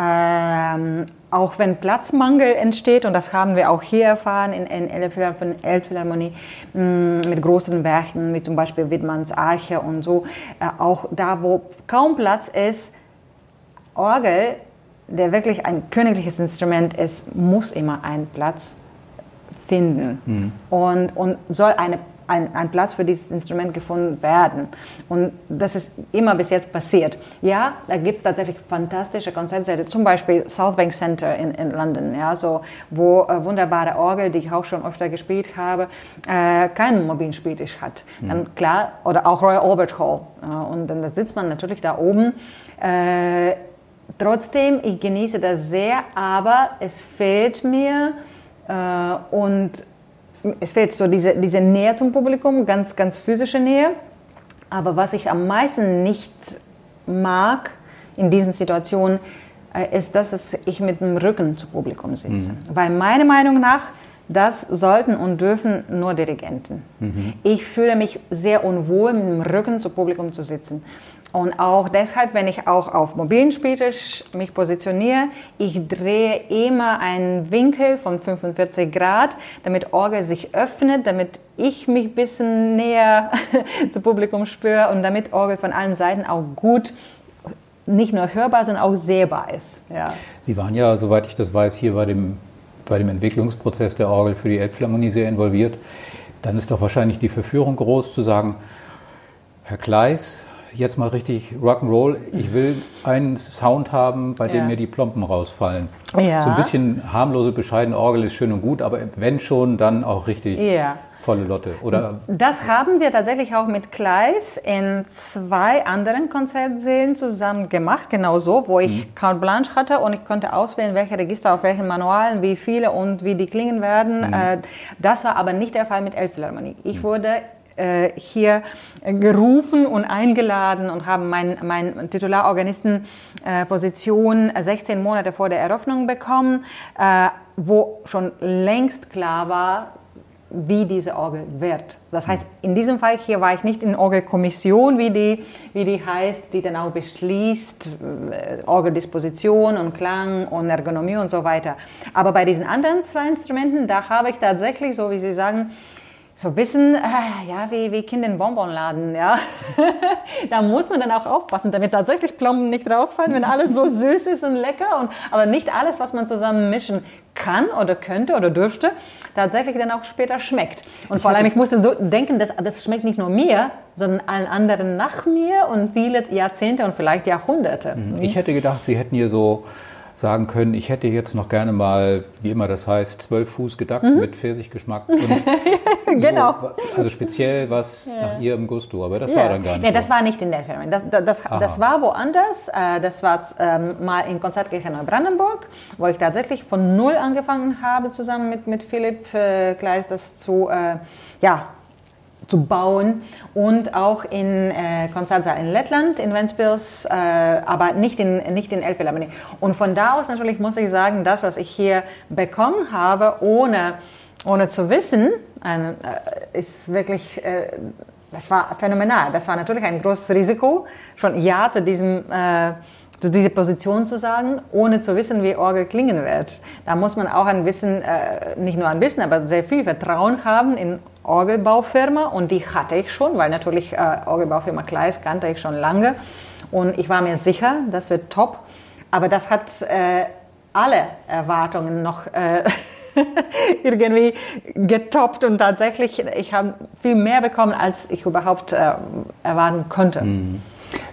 ähm, auch wenn Platzmangel entsteht, und das haben wir auch hier erfahren in der Elbphilharmonie, mit großen Werken, wie zum Beispiel Wittmanns Arche und so, äh, auch da, wo kaum Platz ist, Orgel, der wirklich ein königliches Instrument ist, muss immer einen Platz finden mhm. und, und soll eine Ein, ein Platz für dieses Instrument gefunden werden. Und das ist immer bis jetzt passiert. Ja, da gibt es tatsächlich fantastische Konzertsäle, zum Beispiel Southbank Center in, in London, ja, so, wo äh, wunderbare Orgel, die ich auch schon öfter gespielt habe, äh, keinen mobilen Spieltisch hat. Mhm. Dann klar, oder auch Royal Albert Hall. Äh, und dann sitzt man natürlich da oben. Äh, trotzdem, ich genieße das sehr, aber es fehlt mir äh, und es fehlt so diese, diese Nähe zum Publikum, ganz, ganz physische Nähe. Aber was ich am meisten nicht mag in diesen Situationen, äh, ist, dass ich mit dem Rücken zum Publikum sitze. Mhm. Weil meiner Meinung nach, das sollten und dürfen nur Dirigenten. Mhm. Ich fühle mich sehr unwohl, mit dem Rücken zum Publikum zu sitzen. Und auch deshalb, wenn ich auch auf mobilen Spieltisch mich positioniere, ich drehe immer einen Winkel von fünfundvierzig Grad, damit Orgel sich öffnet, damit ich mich ein bisschen näher zum Publikum spüre und damit Orgel von allen Seiten auch gut nicht nur hörbar, sondern auch sehbar ist. Ja. Sie waren ja, soweit ich das weiß, hier bei dem, bei dem Entwicklungsprozess der Orgel für die Elbphilharmonie sehr involviert. Dann ist doch wahrscheinlich die Verführung groß zu sagen, Herr Kleis, jetzt mal richtig Rock'n'Roll. Ich will einen Sound haben, bei dem ja. mir die Plomben rausfallen. Ja. So ein bisschen harmlose, bescheidene Orgel ist schön und gut, aber wenn schon, dann auch richtig ja. volle Lotte. Oder? Das haben wir tatsächlich auch mit Kleis in zwei anderen Konzertsälen zusammen gemacht, genau so, wo ich mhm. Carte Blanche hatte und ich konnte auswählen, welche Register auf welchen Manualen, wie viele und wie die klingen werden. Mhm. Das war aber nicht der Fall mit Elbphilharmonie. Ich mhm. wurde hier gerufen und eingeladen und haben meine mein Titularorganistenposition sechzehn Monate vor der Eröffnung bekommen, wo schon längst klar war, wie diese Orgel wird. Das heißt, in diesem Fall hier war ich nicht in Orgelkommission, wie die, wie die heißt, die dann auch beschließt, Orgeldisposition und Klang und Ergonomie und so weiter. Aber bei diesen anderen zwei Instrumenten, da habe ich tatsächlich, so wie Sie sagen, so ein bisschen, äh, ja, wie, wie Kinder in Bonbonladen, ja. Da muss man dann auch aufpassen, damit tatsächlich Plomben nicht rausfallen, wenn alles so süß ist und lecker. Und, aber nicht alles, was man zusammen mischen kann oder könnte oder dürfte, tatsächlich dann auch später schmeckt. Und ich vor allem, ich musste denken, das, das schmeckt nicht nur mir, sondern allen anderen nach mir und viele Jahrzehnte und vielleicht Jahrhunderte. Ich hätte gedacht, Sie hätten hier so sagen können, ich hätte jetzt noch gerne mal, wie immer das heißt, zwölf Fuß gedackt mhm. mit Pfirsichgeschmack. Und genau. So, also speziell was ja. nach Ihrem Gusto, aber das ja. war dann gar nicht Ja, so. das war nicht in der Firma. Das, das, das war woanders. Das war ähm, mal in Konzertkirche Neubrandenburg, wo ich tatsächlich von null angefangen habe, zusammen mit, mit Philipp äh, Kleis das zu, äh, ja, zu bauen und auch in äh, Konzertsaal in Lettland, in Ventspils, äh, aber nicht in, nicht in Elbphilharmonie. Und von da aus natürlich muss ich sagen, das, was ich hier bekommen habe, ohne, ohne zu wissen, äh, ist wirklich, äh, das war phänomenal. Das war natürlich ein großes Risiko, schon Ja zu diesem äh, diese Position zu sagen, ohne zu wissen, wie Orgel klingen wird. Da muss man auch ein bisschen, äh, nicht nur ein bisschen, aber sehr viel Vertrauen haben in Orgelbaufirma und die hatte ich schon, weil natürlich äh, Orgelbaufirma Kleis kannte ich schon lange und ich war mir sicher, das wird top, aber das hat äh, alle Erwartungen noch äh, irgendwie getoppt und tatsächlich, ich habe viel mehr bekommen, als ich überhaupt äh, erwarten konnte. Mhm.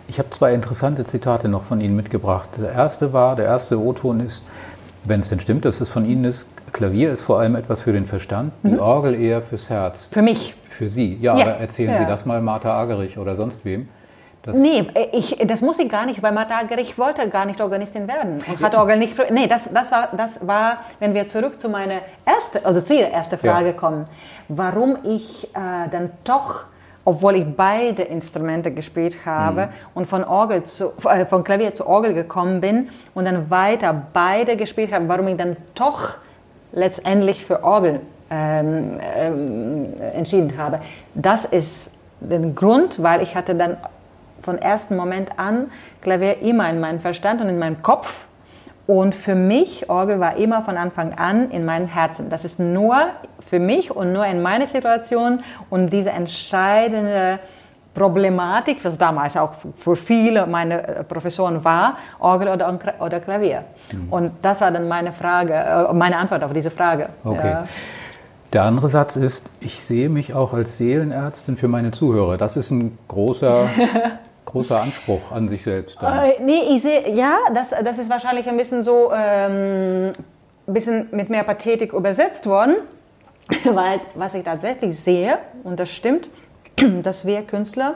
Ich habe zwei interessante Zitate noch von Ihnen mitgebracht. Der erste war, der erste O-Ton ist, wenn es denn stimmt, dass es von Ihnen ist, Klavier ist vor allem etwas für den Verstand, mhm. die Orgel eher fürs Herz. Für mich. Für Sie. Ja, ja. aber erzählen ja. Sie das mal Martha Agerich oder sonst wem. Das nee, ich, das muss ich gar nicht, weil Martha Agerich wollte gar nicht Organistin werden. Und hat Orgel nicht. Nee, das, das, war, das war, wenn wir zurück zu meiner ersten, also zu Ihrer ersten Frage ja. kommen, warum ich äh, dann doch, obwohl ich beide Instrumente gespielt habe mhm. und von, Orgel zu, äh, von Klavier zu Orgel gekommen bin und dann weiter beide gespielt habe, warum ich dann doch letztendlich für Orgel ähm, ähm, entschieden habe. Das ist der Grund, weil ich hatte dann von ersten Moment an Klavier immer in meinem Verstand und in meinem Kopf. Und für mich, Orgel war immer von Anfang an in meinem Herzen. Das ist nur für mich und nur in meiner Situation und diese entscheidende Problematik, was damals auch für viele meiner Professoren war, Orgel oder, oder Klavier. Mhm. Und das war dann meine Frage, meine Antwort auf diese Frage. Okay. Ja. Der andere Satz ist, ich sehe mich auch als Seelenärztin für meine Zuhörer. Das ist ein großer, großer Anspruch an sich selbst. Äh, nee, ich sehe, ja, das, das ist wahrscheinlich ein bisschen so, ähm, ein bisschen mit mehr Pathetik übersetzt worden, weil was ich tatsächlich sehe, und das stimmt, dass wir Künstler,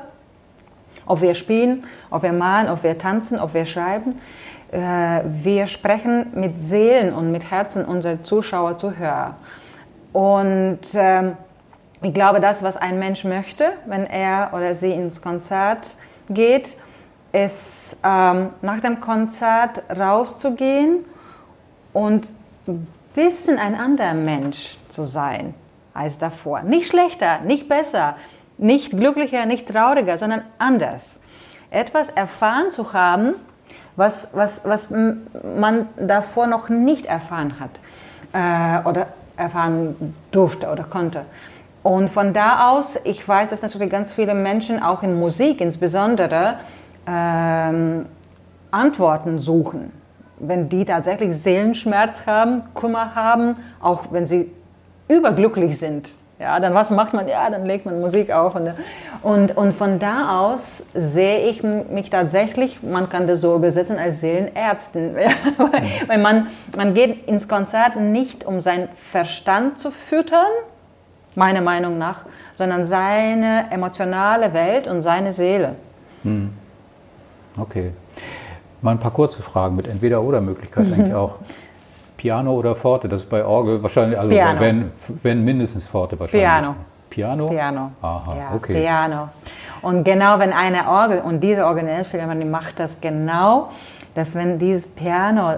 ob wir spielen, ob wir malen, ob wir tanzen, ob wir schreiben, äh, wir sprechen mit Seelen und mit Herzen unserer Zuschauer, Zuhörer. Und ähm, ich glaube, das, was ein Mensch möchte, wenn er oder sie ins Konzert geht, ist ähm, nach dem Konzert rauszugehen und ein bisschen ein anderer Mensch zu sein als davor. Nicht schlechter, nicht besser, nicht glücklicher, nicht trauriger, sondern anders. Etwas erfahren zu haben, was, was, was man davor noch nicht erfahren hat äh, oder erfahren durfte oder konnte. Und von da aus, ich weiß, dass natürlich ganz viele Menschen, auch in Musik insbesondere, ähm, Antworten suchen. Wenn die tatsächlich Seelenschmerz haben, Kummer haben, auch wenn sie überglücklich sind. Ja, dann was macht man? Ja, dann legt man Musik auf. Und, und, und von da aus sehe ich mich tatsächlich, man kann das so übersetzen, als Seelenärztin. Weil man, man geht ins Konzert nicht, um seinen Verstand zu füttern, meiner Meinung nach, sondern seine emotionale Welt und seine Seele. Hm. Okay. Mal ein paar kurze Fragen mit Entweder-oder-Möglichkeiten eigentlich auch. Piano oder Forte, das ist bei Orgel wahrscheinlich, also Piano. Wenn, wenn mindestens Forte wahrscheinlich. Piano. Piano? Piano. Aha, ja, okay. Piano. Und genau, wenn eine Orgel, und diese Originalphilharmonie macht das genau, dass wenn dieses Piano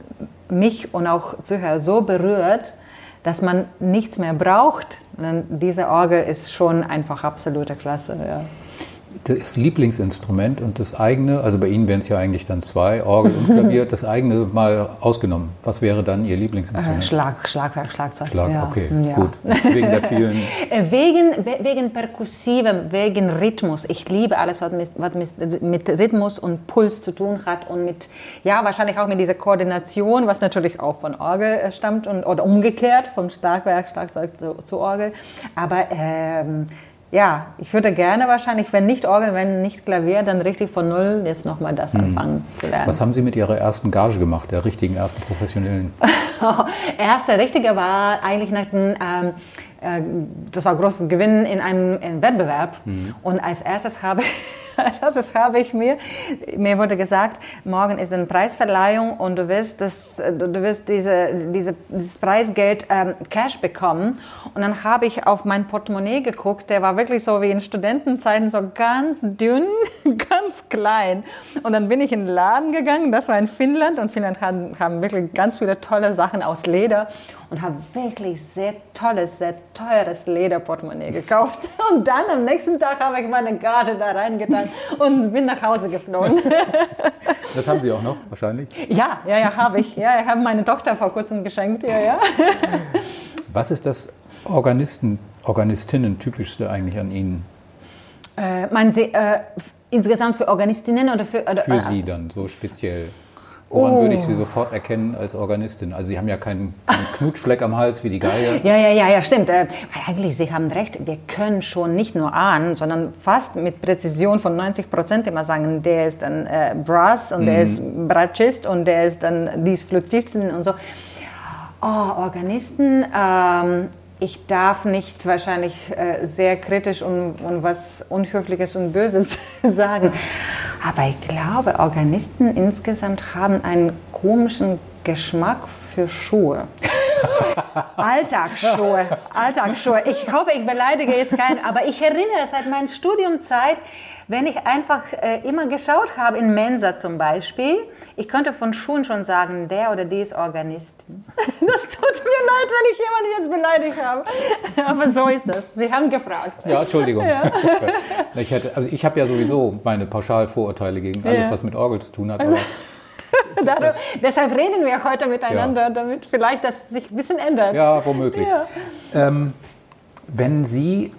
mich und auch Zuhörer so berührt, dass man nichts mehr braucht, dann diese Orgel ist schon einfach absolute Klasse. Ja. Das Lieblingsinstrument und das eigene, also bei Ihnen wären es ja eigentlich dann zwei, Orgel und Klavier, das eigene mal ausgenommen. Was wäre dann Ihr Lieblingsinstrument? Äh, Schlag, Schlagwerk, Schlagzeug. Schlag, ja. okay, ja. gut. Wegen der vielen... wegen, wegen Perkussivem, wegen Rhythmus. Ich liebe alles, was mit, was mit Rhythmus und Puls zu tun hat und mit, ja, wahrscheinlich auch mit dieser Koordination, was natürlich auch von Orgel stammt und, oder umgekehrt, vom Schlagwerk, Schlagzeug zu, zu Orgel. Aber ähm, ja, ich würde gerne wahrscheinlich, wenn nicht Orgel, wenn nicht Klavier, dann richtig von Null jetzt nochmal das anfangen mhm. zu lernen. Was haben Sie mit Ihrer ersten Gage gemacht, der richtigen ersten professionellen? Erster richtige war eigentlich nach dem, ähm, äh, das war großes Gewinn in einem, in einem Wettbewerb. Mhm. Und als erstes habe als erstes habe ich mir, mir wurde gesagt, morgen ist eine Preisverleihung und du wirst, das, du wirst diese, diese, dieses Preisgeld ähm, Cash bekommen. Und dann habe ich auf mein Portemonnaie geguckt, der war wirklich so wie in Studentenzeiten, so ganz dünn, ganz klein. Und dann bin ich in den Laden gegangen, das war in Finnland und Finnland haben, haben wirklich ganz viele tolle Sachen aus Leder und habe wirklich sehr tolles, sehr teures Lederportemonnaie gekauft. Und dann am nächsten Tag habe ich meine Gage da reingetan und bin nach Hause geflogen. Das haben Sie auch noch, wahrscheinlich? Ja, ja, ja, habe ich. Ja, ich habe meine Tochter vor kurzem geschenkt. Ja, ja. Was ist das Organisten, Organistinnen-typischste eigentlich an Ihnen? Äh, meinen Sie äh, insgesamt für Organistinnen oder für... Oder, für Sie dann, so speziell. Woran Oh. würde ich Sie sofort erkennen als Organistin? Also Sie haben ja keinen, keinen Knutschfleck am Hals wie die Geige. Ja, ja, ja, ja, stimmt. Äh, weil eigentlich, Sie haben recht, wir können schon nicht nur ahnen, sondern fast mit Präzision von neunzig Prozent immer sagen, der ist dann äh, Brass und der ist Bratschist und der ist dann dies Flötistin und so. Oh, Organisten, ähm, ich darf nicht wahrscheinlich äh, sehr kritisch und, und was Unhöfliches und Böses sagen, aber ich glaube, Organisten insgesamt haben einen komischen Geschmack für Schuhe. Alltagsschuhe, Alltagsschuhe. Ich hoffe, ich beleidige jetzt keinen, aber ich erinnere seit meiner Studiumzeit, wenn ich einfach äh, immer geschaut habe, in Mensa zum Beispiel, ich könnte von Schuhen schon sagen, der oder die ist Organistin. Das tut mir leid, wenn ich jemanden jetzt beleidigt habe. Aber so ist das. Sie haben gefragt. Ja, Entschuldigung. Ja. Ich, hätte, also ich habe ja sowieso meine Pauschalvorurteile gegen alles, Ja. was mit Orgel zu tun hat. Aber Dadurch, deshalb reden wir heute miteinander, Ja. damit vielleicht das sich ein bisschen ändert. ja, womöglich. Ja. Ähm, wenn Sie,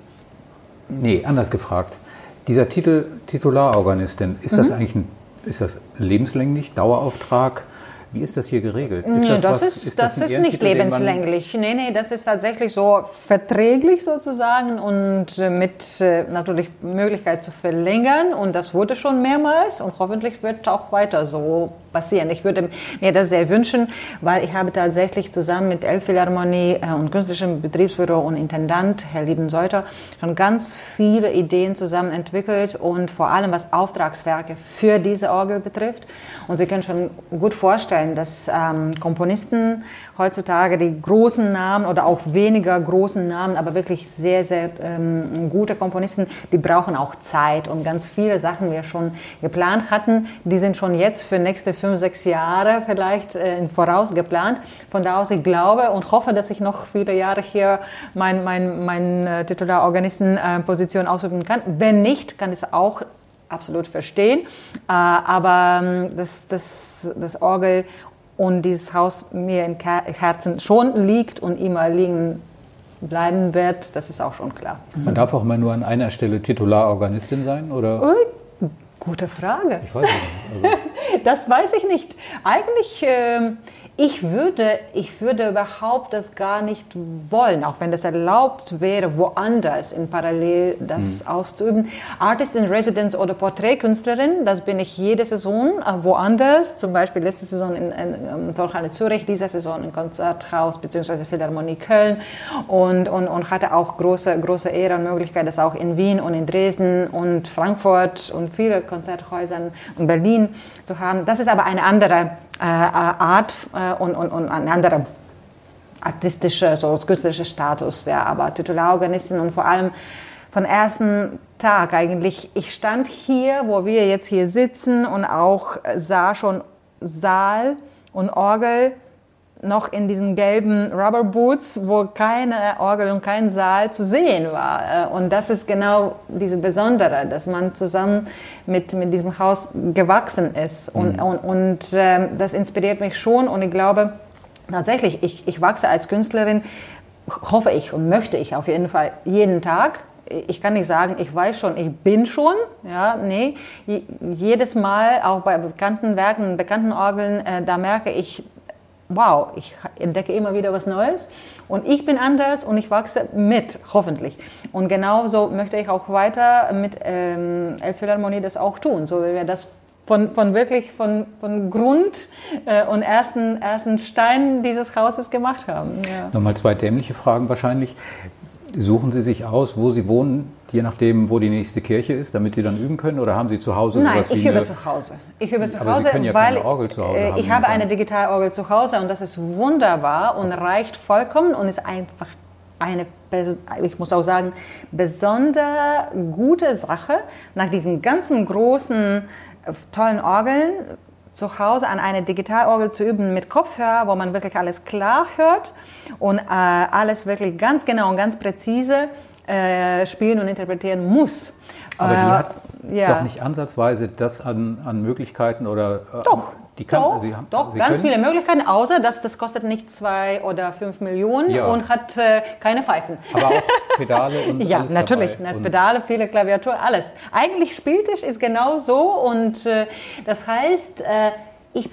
nee, anders gefragt, dieser Titel Titularorganistin, ist das eigentlich ein, ist das lebenslänglich, Dauerauftrag? Wie ist das hier geregelt? Nee, das, was- ist, das ein ist nicht Ehrentitel, den man- lebenslänglich. Nee, nee, das ist tatsächlich so verträglich sozusagen und äh, mit äh, natürlich Möglichkeit zu verlängern. Und das wurde schon mehrmals und hoffentlich wird auch weiter so passieren. Ich würde mir das sehr wünschen, weil ich habe tatsächlich zusammen mit Elbphilharmonie äh, und Künstlerischen Betriebsbüro und Intendant, Herr Liebenseuter, schon ganz viele Ideen zusammen entwickelt und vor allem was Auftragswerke für diese Orgel betrifft. Und Sie können schon gut vorstellen, dass ähm, Komponisten heutzutage die großen Namen oder auch weniger großen Namen, aber wirklich sehr, sehr ähm, gute Komponisten, die brauchen auch Zeit und ganz viele Sachen, die wir schon geplant hatten, die sind schon jetzt für nächste fünf, sechs Jahre vielleicht äh, im Voraus geplant. Von da aus, ich glaube und hoffe, dass ich noch viele Jahre hier meine mein, mein, äh, Titularorganistenposition äh, ausüben kann. Wenn nicht, kann ich es auch absolut verstehen. Äh, aber ähm, das, das, das Orgel und dieses Haus mir im Herzen schon liegt und immer liegen bleiben wird, das ist auch schon klar. Man darf auch mal nur an einer Stelle Titularorganistin sein, oder? Ui, gute Frage. Ich weiß nicht. Also, Das weiß ich nicht. Eigentlich, ähm, ich würde, ich würde überhaupt das gar nicht wollen, auch wenn das erlaubt wäre, woanders in Parallel das auszuüben. Artist in Residence oder Porträtkünstlerin, das bin ich jede Saison äh, woanders, zum Beispiel letzte Saison in, in, in Torhalle Zürich, diese Saison im Konzerthaus bzw. Philharmonie Köln und, und, und hatte auch große, große Ehre und Möglichkeit, das auch in Wien und in Dresden und Frankfurt und viele Konzerthäusern und Berlin zu haben. Das ist aber eine andere äh, Art äh, und, und, und ein anderer artistischer, so künstlerischer Status, ja, aber Titularorganistin und vor allem von ersten Tag eigentlich. Ich stand hier, wo wir jetzt hier sitzen und auch sah schon Saal und Orgel noch in diesen gelben Rubber Boots, wo keine Orgel und kein Saal zu sehen war. Und das ist genau diese Besondere, dass man zusammen mit, mit diesem Haus gewachsen ist. Und, mhm. und, und äh, das inspiriert mich schon und ich glaube, tatsächlich, ich, ich wachse als Künstlerin, hoffe ich und möchte ich auf jeden Fall jeden Tag. Ich kann nicht sagen, ich weiß schon, ich bin schon, ja, nee. Jedes Mal, auch bei bekannten Werken, bekannten Orgeln, äh, da merke ich, wow, ich entdecke immer wieder was Neues und ich bin anders und ich wachse mit, hoffentlich. Und genauso möchte ich auch weiter mit ähm, Elbphilharmonie das auch tun, so wie wir das von, von wirklich von, von Grund äh, und ersten, ersten Stein dieses Hauses gemacht haben. Ja. Nochmal zwei dämliche Fragen wahrscheinlich. Suchen Sie sich aus, wo Sie wohnen, je nachdem, wo die nächste Kirche ist, damit Sie dann üben können? Oder haben Sie zu Hause Nein, sowas wie ich übe eine... zu Hause. Ich übe zu Aber Hause, Sie können ja weil keine Orgel zu Hause äh, haben, ich habe nehme ich eine an. Digitalorgel zu Hause und das ist wunderbar und reicht vollkommen und ist einfach eine, ich muss auch sagen, besonders gute Sache, nach diesen ganzen großen, tollen Orgeln zu Hause an eine Digitalorgel zu üben mit Kopfhörer, wo man wirklich alles klar hört und äh, alles wirklich ganz genau und ganz präzise äh, spielen und interpretieren muss. Aber die Äh, hat ja. doch nicht ansatzweise das an, an Möglichkeiten oder... äh, Doch, die kann, doch, Sie haben, doch Sie ganz können, viele Möglichkeiten, außer dass das kostet nicht zwei oder fünf Millionen Ja. und hat äh, keine Pfeifen. Aber auch Pedale und Ja, alles natürlich. dabei. Und Pedale, viele Klaviatur, alles. Eigentlich Spieltisch ist genau so und äh, das heißt, äh, ich bin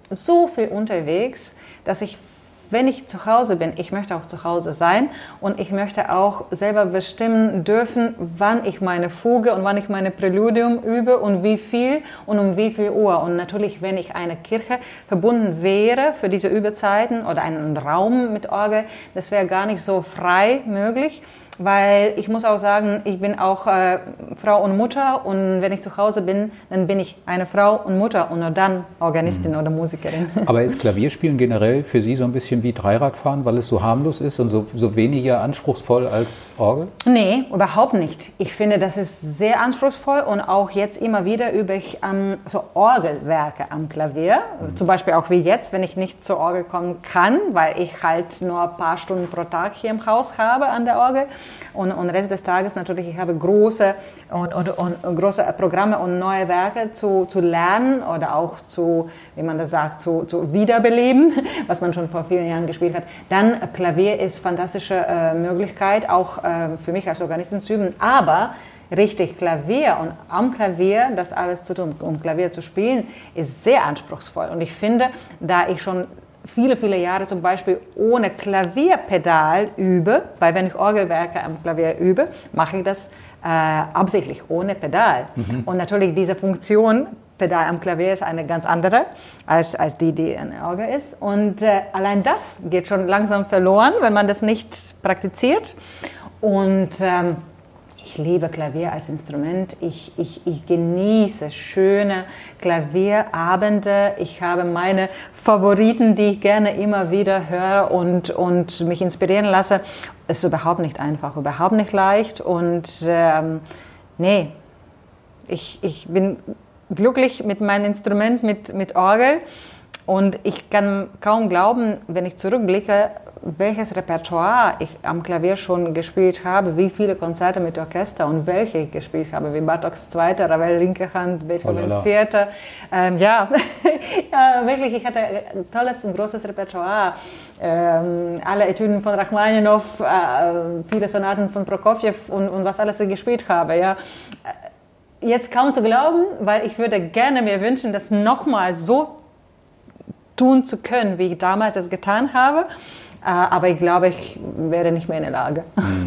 so viel unterwegs, dass ich, wenn ich zu Hause bin, ich möchte auch zu Hause sein und ich möchte auch selber bestimmen dürfen, wann ich meine Fuge und wann ich meine Präludium übe und wie viel und um wie viel Uhr. Und natürlich, wenn ich eine Kirche verbunden wäre für diese Übezeiten oder einen Raum mit Orgel, das wäre gar nicht so frei möglich. Weil ich muss auch sagen, ich bin auch äh, Frau und Mutter und wenn ich zu Hause bin, dann bin ich eine Frau und Mutter und nur dann Organistin mhm. oder Musikerin. Aber ist Klavierspielen generell für Sie so ein bisschen wie Dreiradfahren, weil es so harmlos ist und so, so weniger anspruchsvoll als Orgel? Nee, überhaupt nicht. Ich finde, das ist sehr anspruchsvoll und auch jetzt immer wieder übe ich ähm, so Orgelwerke am Klavier. Mhm. Zum Beispiel auch wie jetzt, wenn ich nicht zur Orgel kommen kann, weil ich halt nur ein paar Stunden pro Tag hier im Haus habe an der Orgel. Und, und Rest des Tages natürlich, ich habe große, und, und, und große Programme und neue Werke zu, zu lernen oder auch zu, wie man das sagt, zu, zu wiederbeleben, was man schon vor vielen Jahren gespielt hat. Dann Klavier ist fantastische äh, Möglichkeit, auch äh, für mich als Organistin zu üben. Aber richtig Klavier und am Klavier das alles zu tun, um Klavier zu spielen, ist sehr anspruchsvoll. Und ich finde, da ich schon viele, viele Jahre zum Beispiel ohne Klavierpedal übe, weil wenn ich Orgelwerke am Klavier übe, mache ich das äh, absichtlich ohne Pedal. Mhm. Und natürlich diese Funktion, Pedal am Klavier ist eine ganz andere als, als die, die in der Orgel ist. Und äh, allein das geht schon langsam verloren, wenn man das nicht praktiziert. Und ähm, ich liebe Klavier als Instrument. Ich, ich, ich genieße schöne Klavierabende. Ich habe meine Favoriten, die ich gerne immer wieder höre und, und mich inspirieren lasse. Es ist überhaupt nicht einfach, überhaupt nicht leicht. Und ähm, nee, ich, ich bin glücklich mit meinem Instrument, mit, mit Orgel. Und ich kann kaum glauben, wenn ich zurückblicke, welches Repertoire ich am Klavier schon gespielt habe, wie viele Konzerte mit Orchester und welche ich gespielt habe, wie Bartoks Zweite, Ravel linke Hand, Beethoven oh Vierte. Ähm, ja. ja, wirklich, ich hatte ein tolles und großes Repertoire. Ähm, alle Etüden von Rachmaninow, äh, viele Sonaten von Prokofjew und, und was alles ich gespielt habe. Ja. Jetzt kaum zu glauben, weil ich würde gerne mir wünschen, das nochmal so tun zu können, wie ich damals das getan habe. Aber ich glaube, ich wäre nicht mehr in der Lage.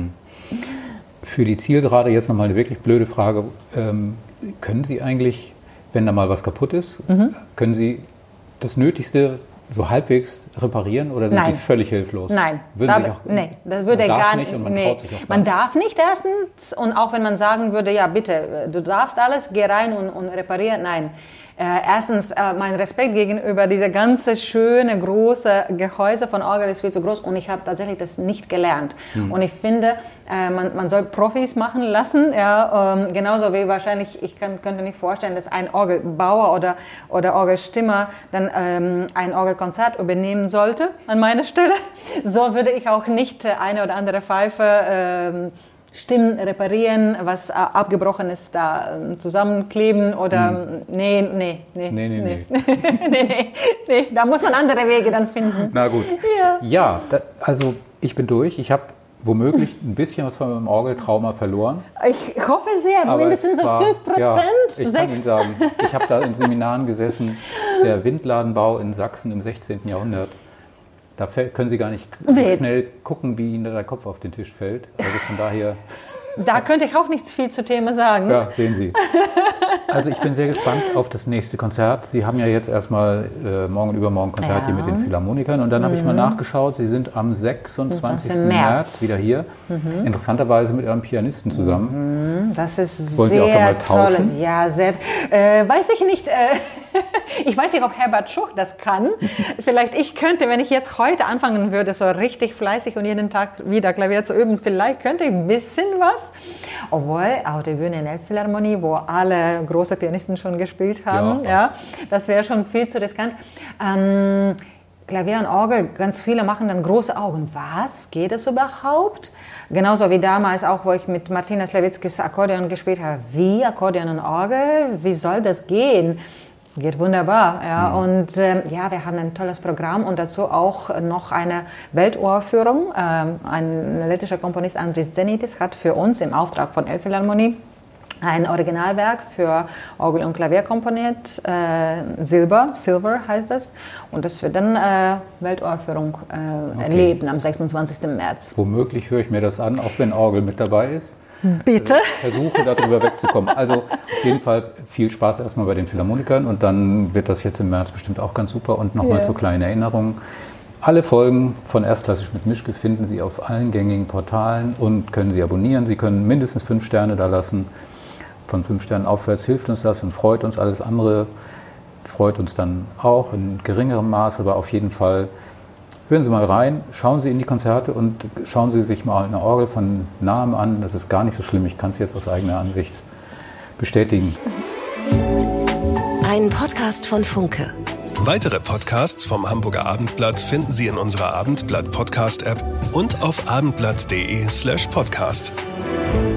Für die Zielgerade jetzt nochmal eine wirklich blöde Frage. Ähm, können Sie eigentlich, wenn da mal was kaputt ist, mhm. können Sie das Nötigste so halbwegs reparieren oder sind Nein. Sie völlig hilflos? Nein, Würden da, Sie auch, nee, das würde man darf gar nicht und man nee. traut sich auch Man gar darf nicht erstens und auch wenn man sagen würde, ja bitte, du darfst alles, geh rein und, und reparier, nein. Äh, erstens, äh, mein Respekt gegenüber dieser ganze schöne, große Gehäuse von Orgel ist viel zu groß und ich habe tatsächlich das nicht gelernt. Mhm. Und ich finde, äh, man, man soll Profis machen lassen, ja, ähm, genauso wie wahrscheinlich, ich kann, könnte nicht vorstellen, dass ein Orgelbauer oder, oder Orgelstimmer dann ähm, ein Orgelkonzert übernehmen sollte an meiner Stelle. So würde ich auch nicht eine oder andere Pfeife ähm, Stimmen reparieren, was äh, abgebrochen ist, da äh, zusammenkleben oder hm. nee, nee, nee, nee, nee, nee. nee, nee, nee, da muss man andere Wege dann finden. Na gut. Ja, ja da, also ich bin durch. Ich habe womöglich ein bisschen was von meinem Orgeltrauma verloren. Ich hoffe sehr, aber mindestens so fünf Prozent, ja, ich sechs. kann Ihnen sagen, ich habe da in Seminaren gesessen, der Windladenbau in Sachsen im sechzehnten Jahrhundert. Da können Sie gar nicht nee. schnell gucken, wie Ihnen der Kopf auf den Tisch fällt. Also von daher... Da könnte ich auch nichts viel zu Thema sagen. Ja, sehen Sie. Also ich bin sehr gespannt auf das nächste Konzert. Sie haben ja jetzt erstmal äh, morgen und übermorgen Konzert ja. hier mit den Philharmonikern. Und dann mhm. habe ich mal nachgeschaut, Sie sind am sechsundzwanzigsten März wieder hier. Mhm. Interessanterweise mit Ihrem Pianisten zusammen. Mhm. Das ist Wollen sehr Sie auch da mal tauschen? Tolles. Ja, sehr. Äh, weiß ich nicht. Äh, ich weiß nicht, ob Herbert Schuch das kann. Vielleicht ich könnte, wenn ich jetzt heute anfangen würde, so richtig fleißig und jeden Tag wieder Klavier zu üben, vielleicht könnte ich ein bisschen was. Obwohl, auch die Bühne in Elbphilharmonie, wo alle große Pianisten schon gespielt haben, ja, ja, das wäre schon viel zu riskant. Ähm, Klavier und Orgel, ganz viele machen dann große Augen. Was? Geht das überhaupt? Genauso wie damals auch, wo ich mit Martina Slavickis Akkordeon gespielt habe. Wie Akkordeon und Orgel? Wie soll das gehen? Geht wunderbar, ja. Mhm. Und ähm, ja, wir haben ein tolles Programm und dazu auch noch eine Welturaufführung. Ähm, ein lettischer Komponist, Andris Zenitis, hat für uns im Auftrag von Elbphilharmonie ein Originalwerk für Orgel und Klavier komponiert, äh, Silber, Silver heißt das. Und das wird dann äh, Weltaufführung äh, okay. erleben am sechsundzwanzigsten März. Womöglich höre ich mir das an, auch wenn Orgel mit dabei ist. Bitte? Also versuche darüber wegzukommen. Also auf jeden Fall viel Spaß erstmal bei den Philharmonikern und dann wird das jetzt im März bestimmt auch ganz super. Und nochmal yeah. zur kleinen Erinnerung. Alle Folgen von Erstklassisch mit Mischke finden Sie auf allen gängigen Portalen und können Sie abonnieren. Sie können mindestens fünf Sterne da lassen. Von fünf Sternen aufwärts hilft uns das und freut uns. Alles andere freut uns dann auch in geringerem Maß, aber auf jeden Fall hören Sie mal rein, schauen Sie in die Konzerte und schauen Sie sich mal eine Orgel von nahem an. Das ist gar nicht so schlimm, ich kann es jetzt aus eigener Ansicht bestätigen. Ein Podcast von Funke. Weitere Podcasts vom Hamburger Abendblatt finden Sie in unserer Abendblatt Podcast App und auf abendblatt punkt de slash podcast.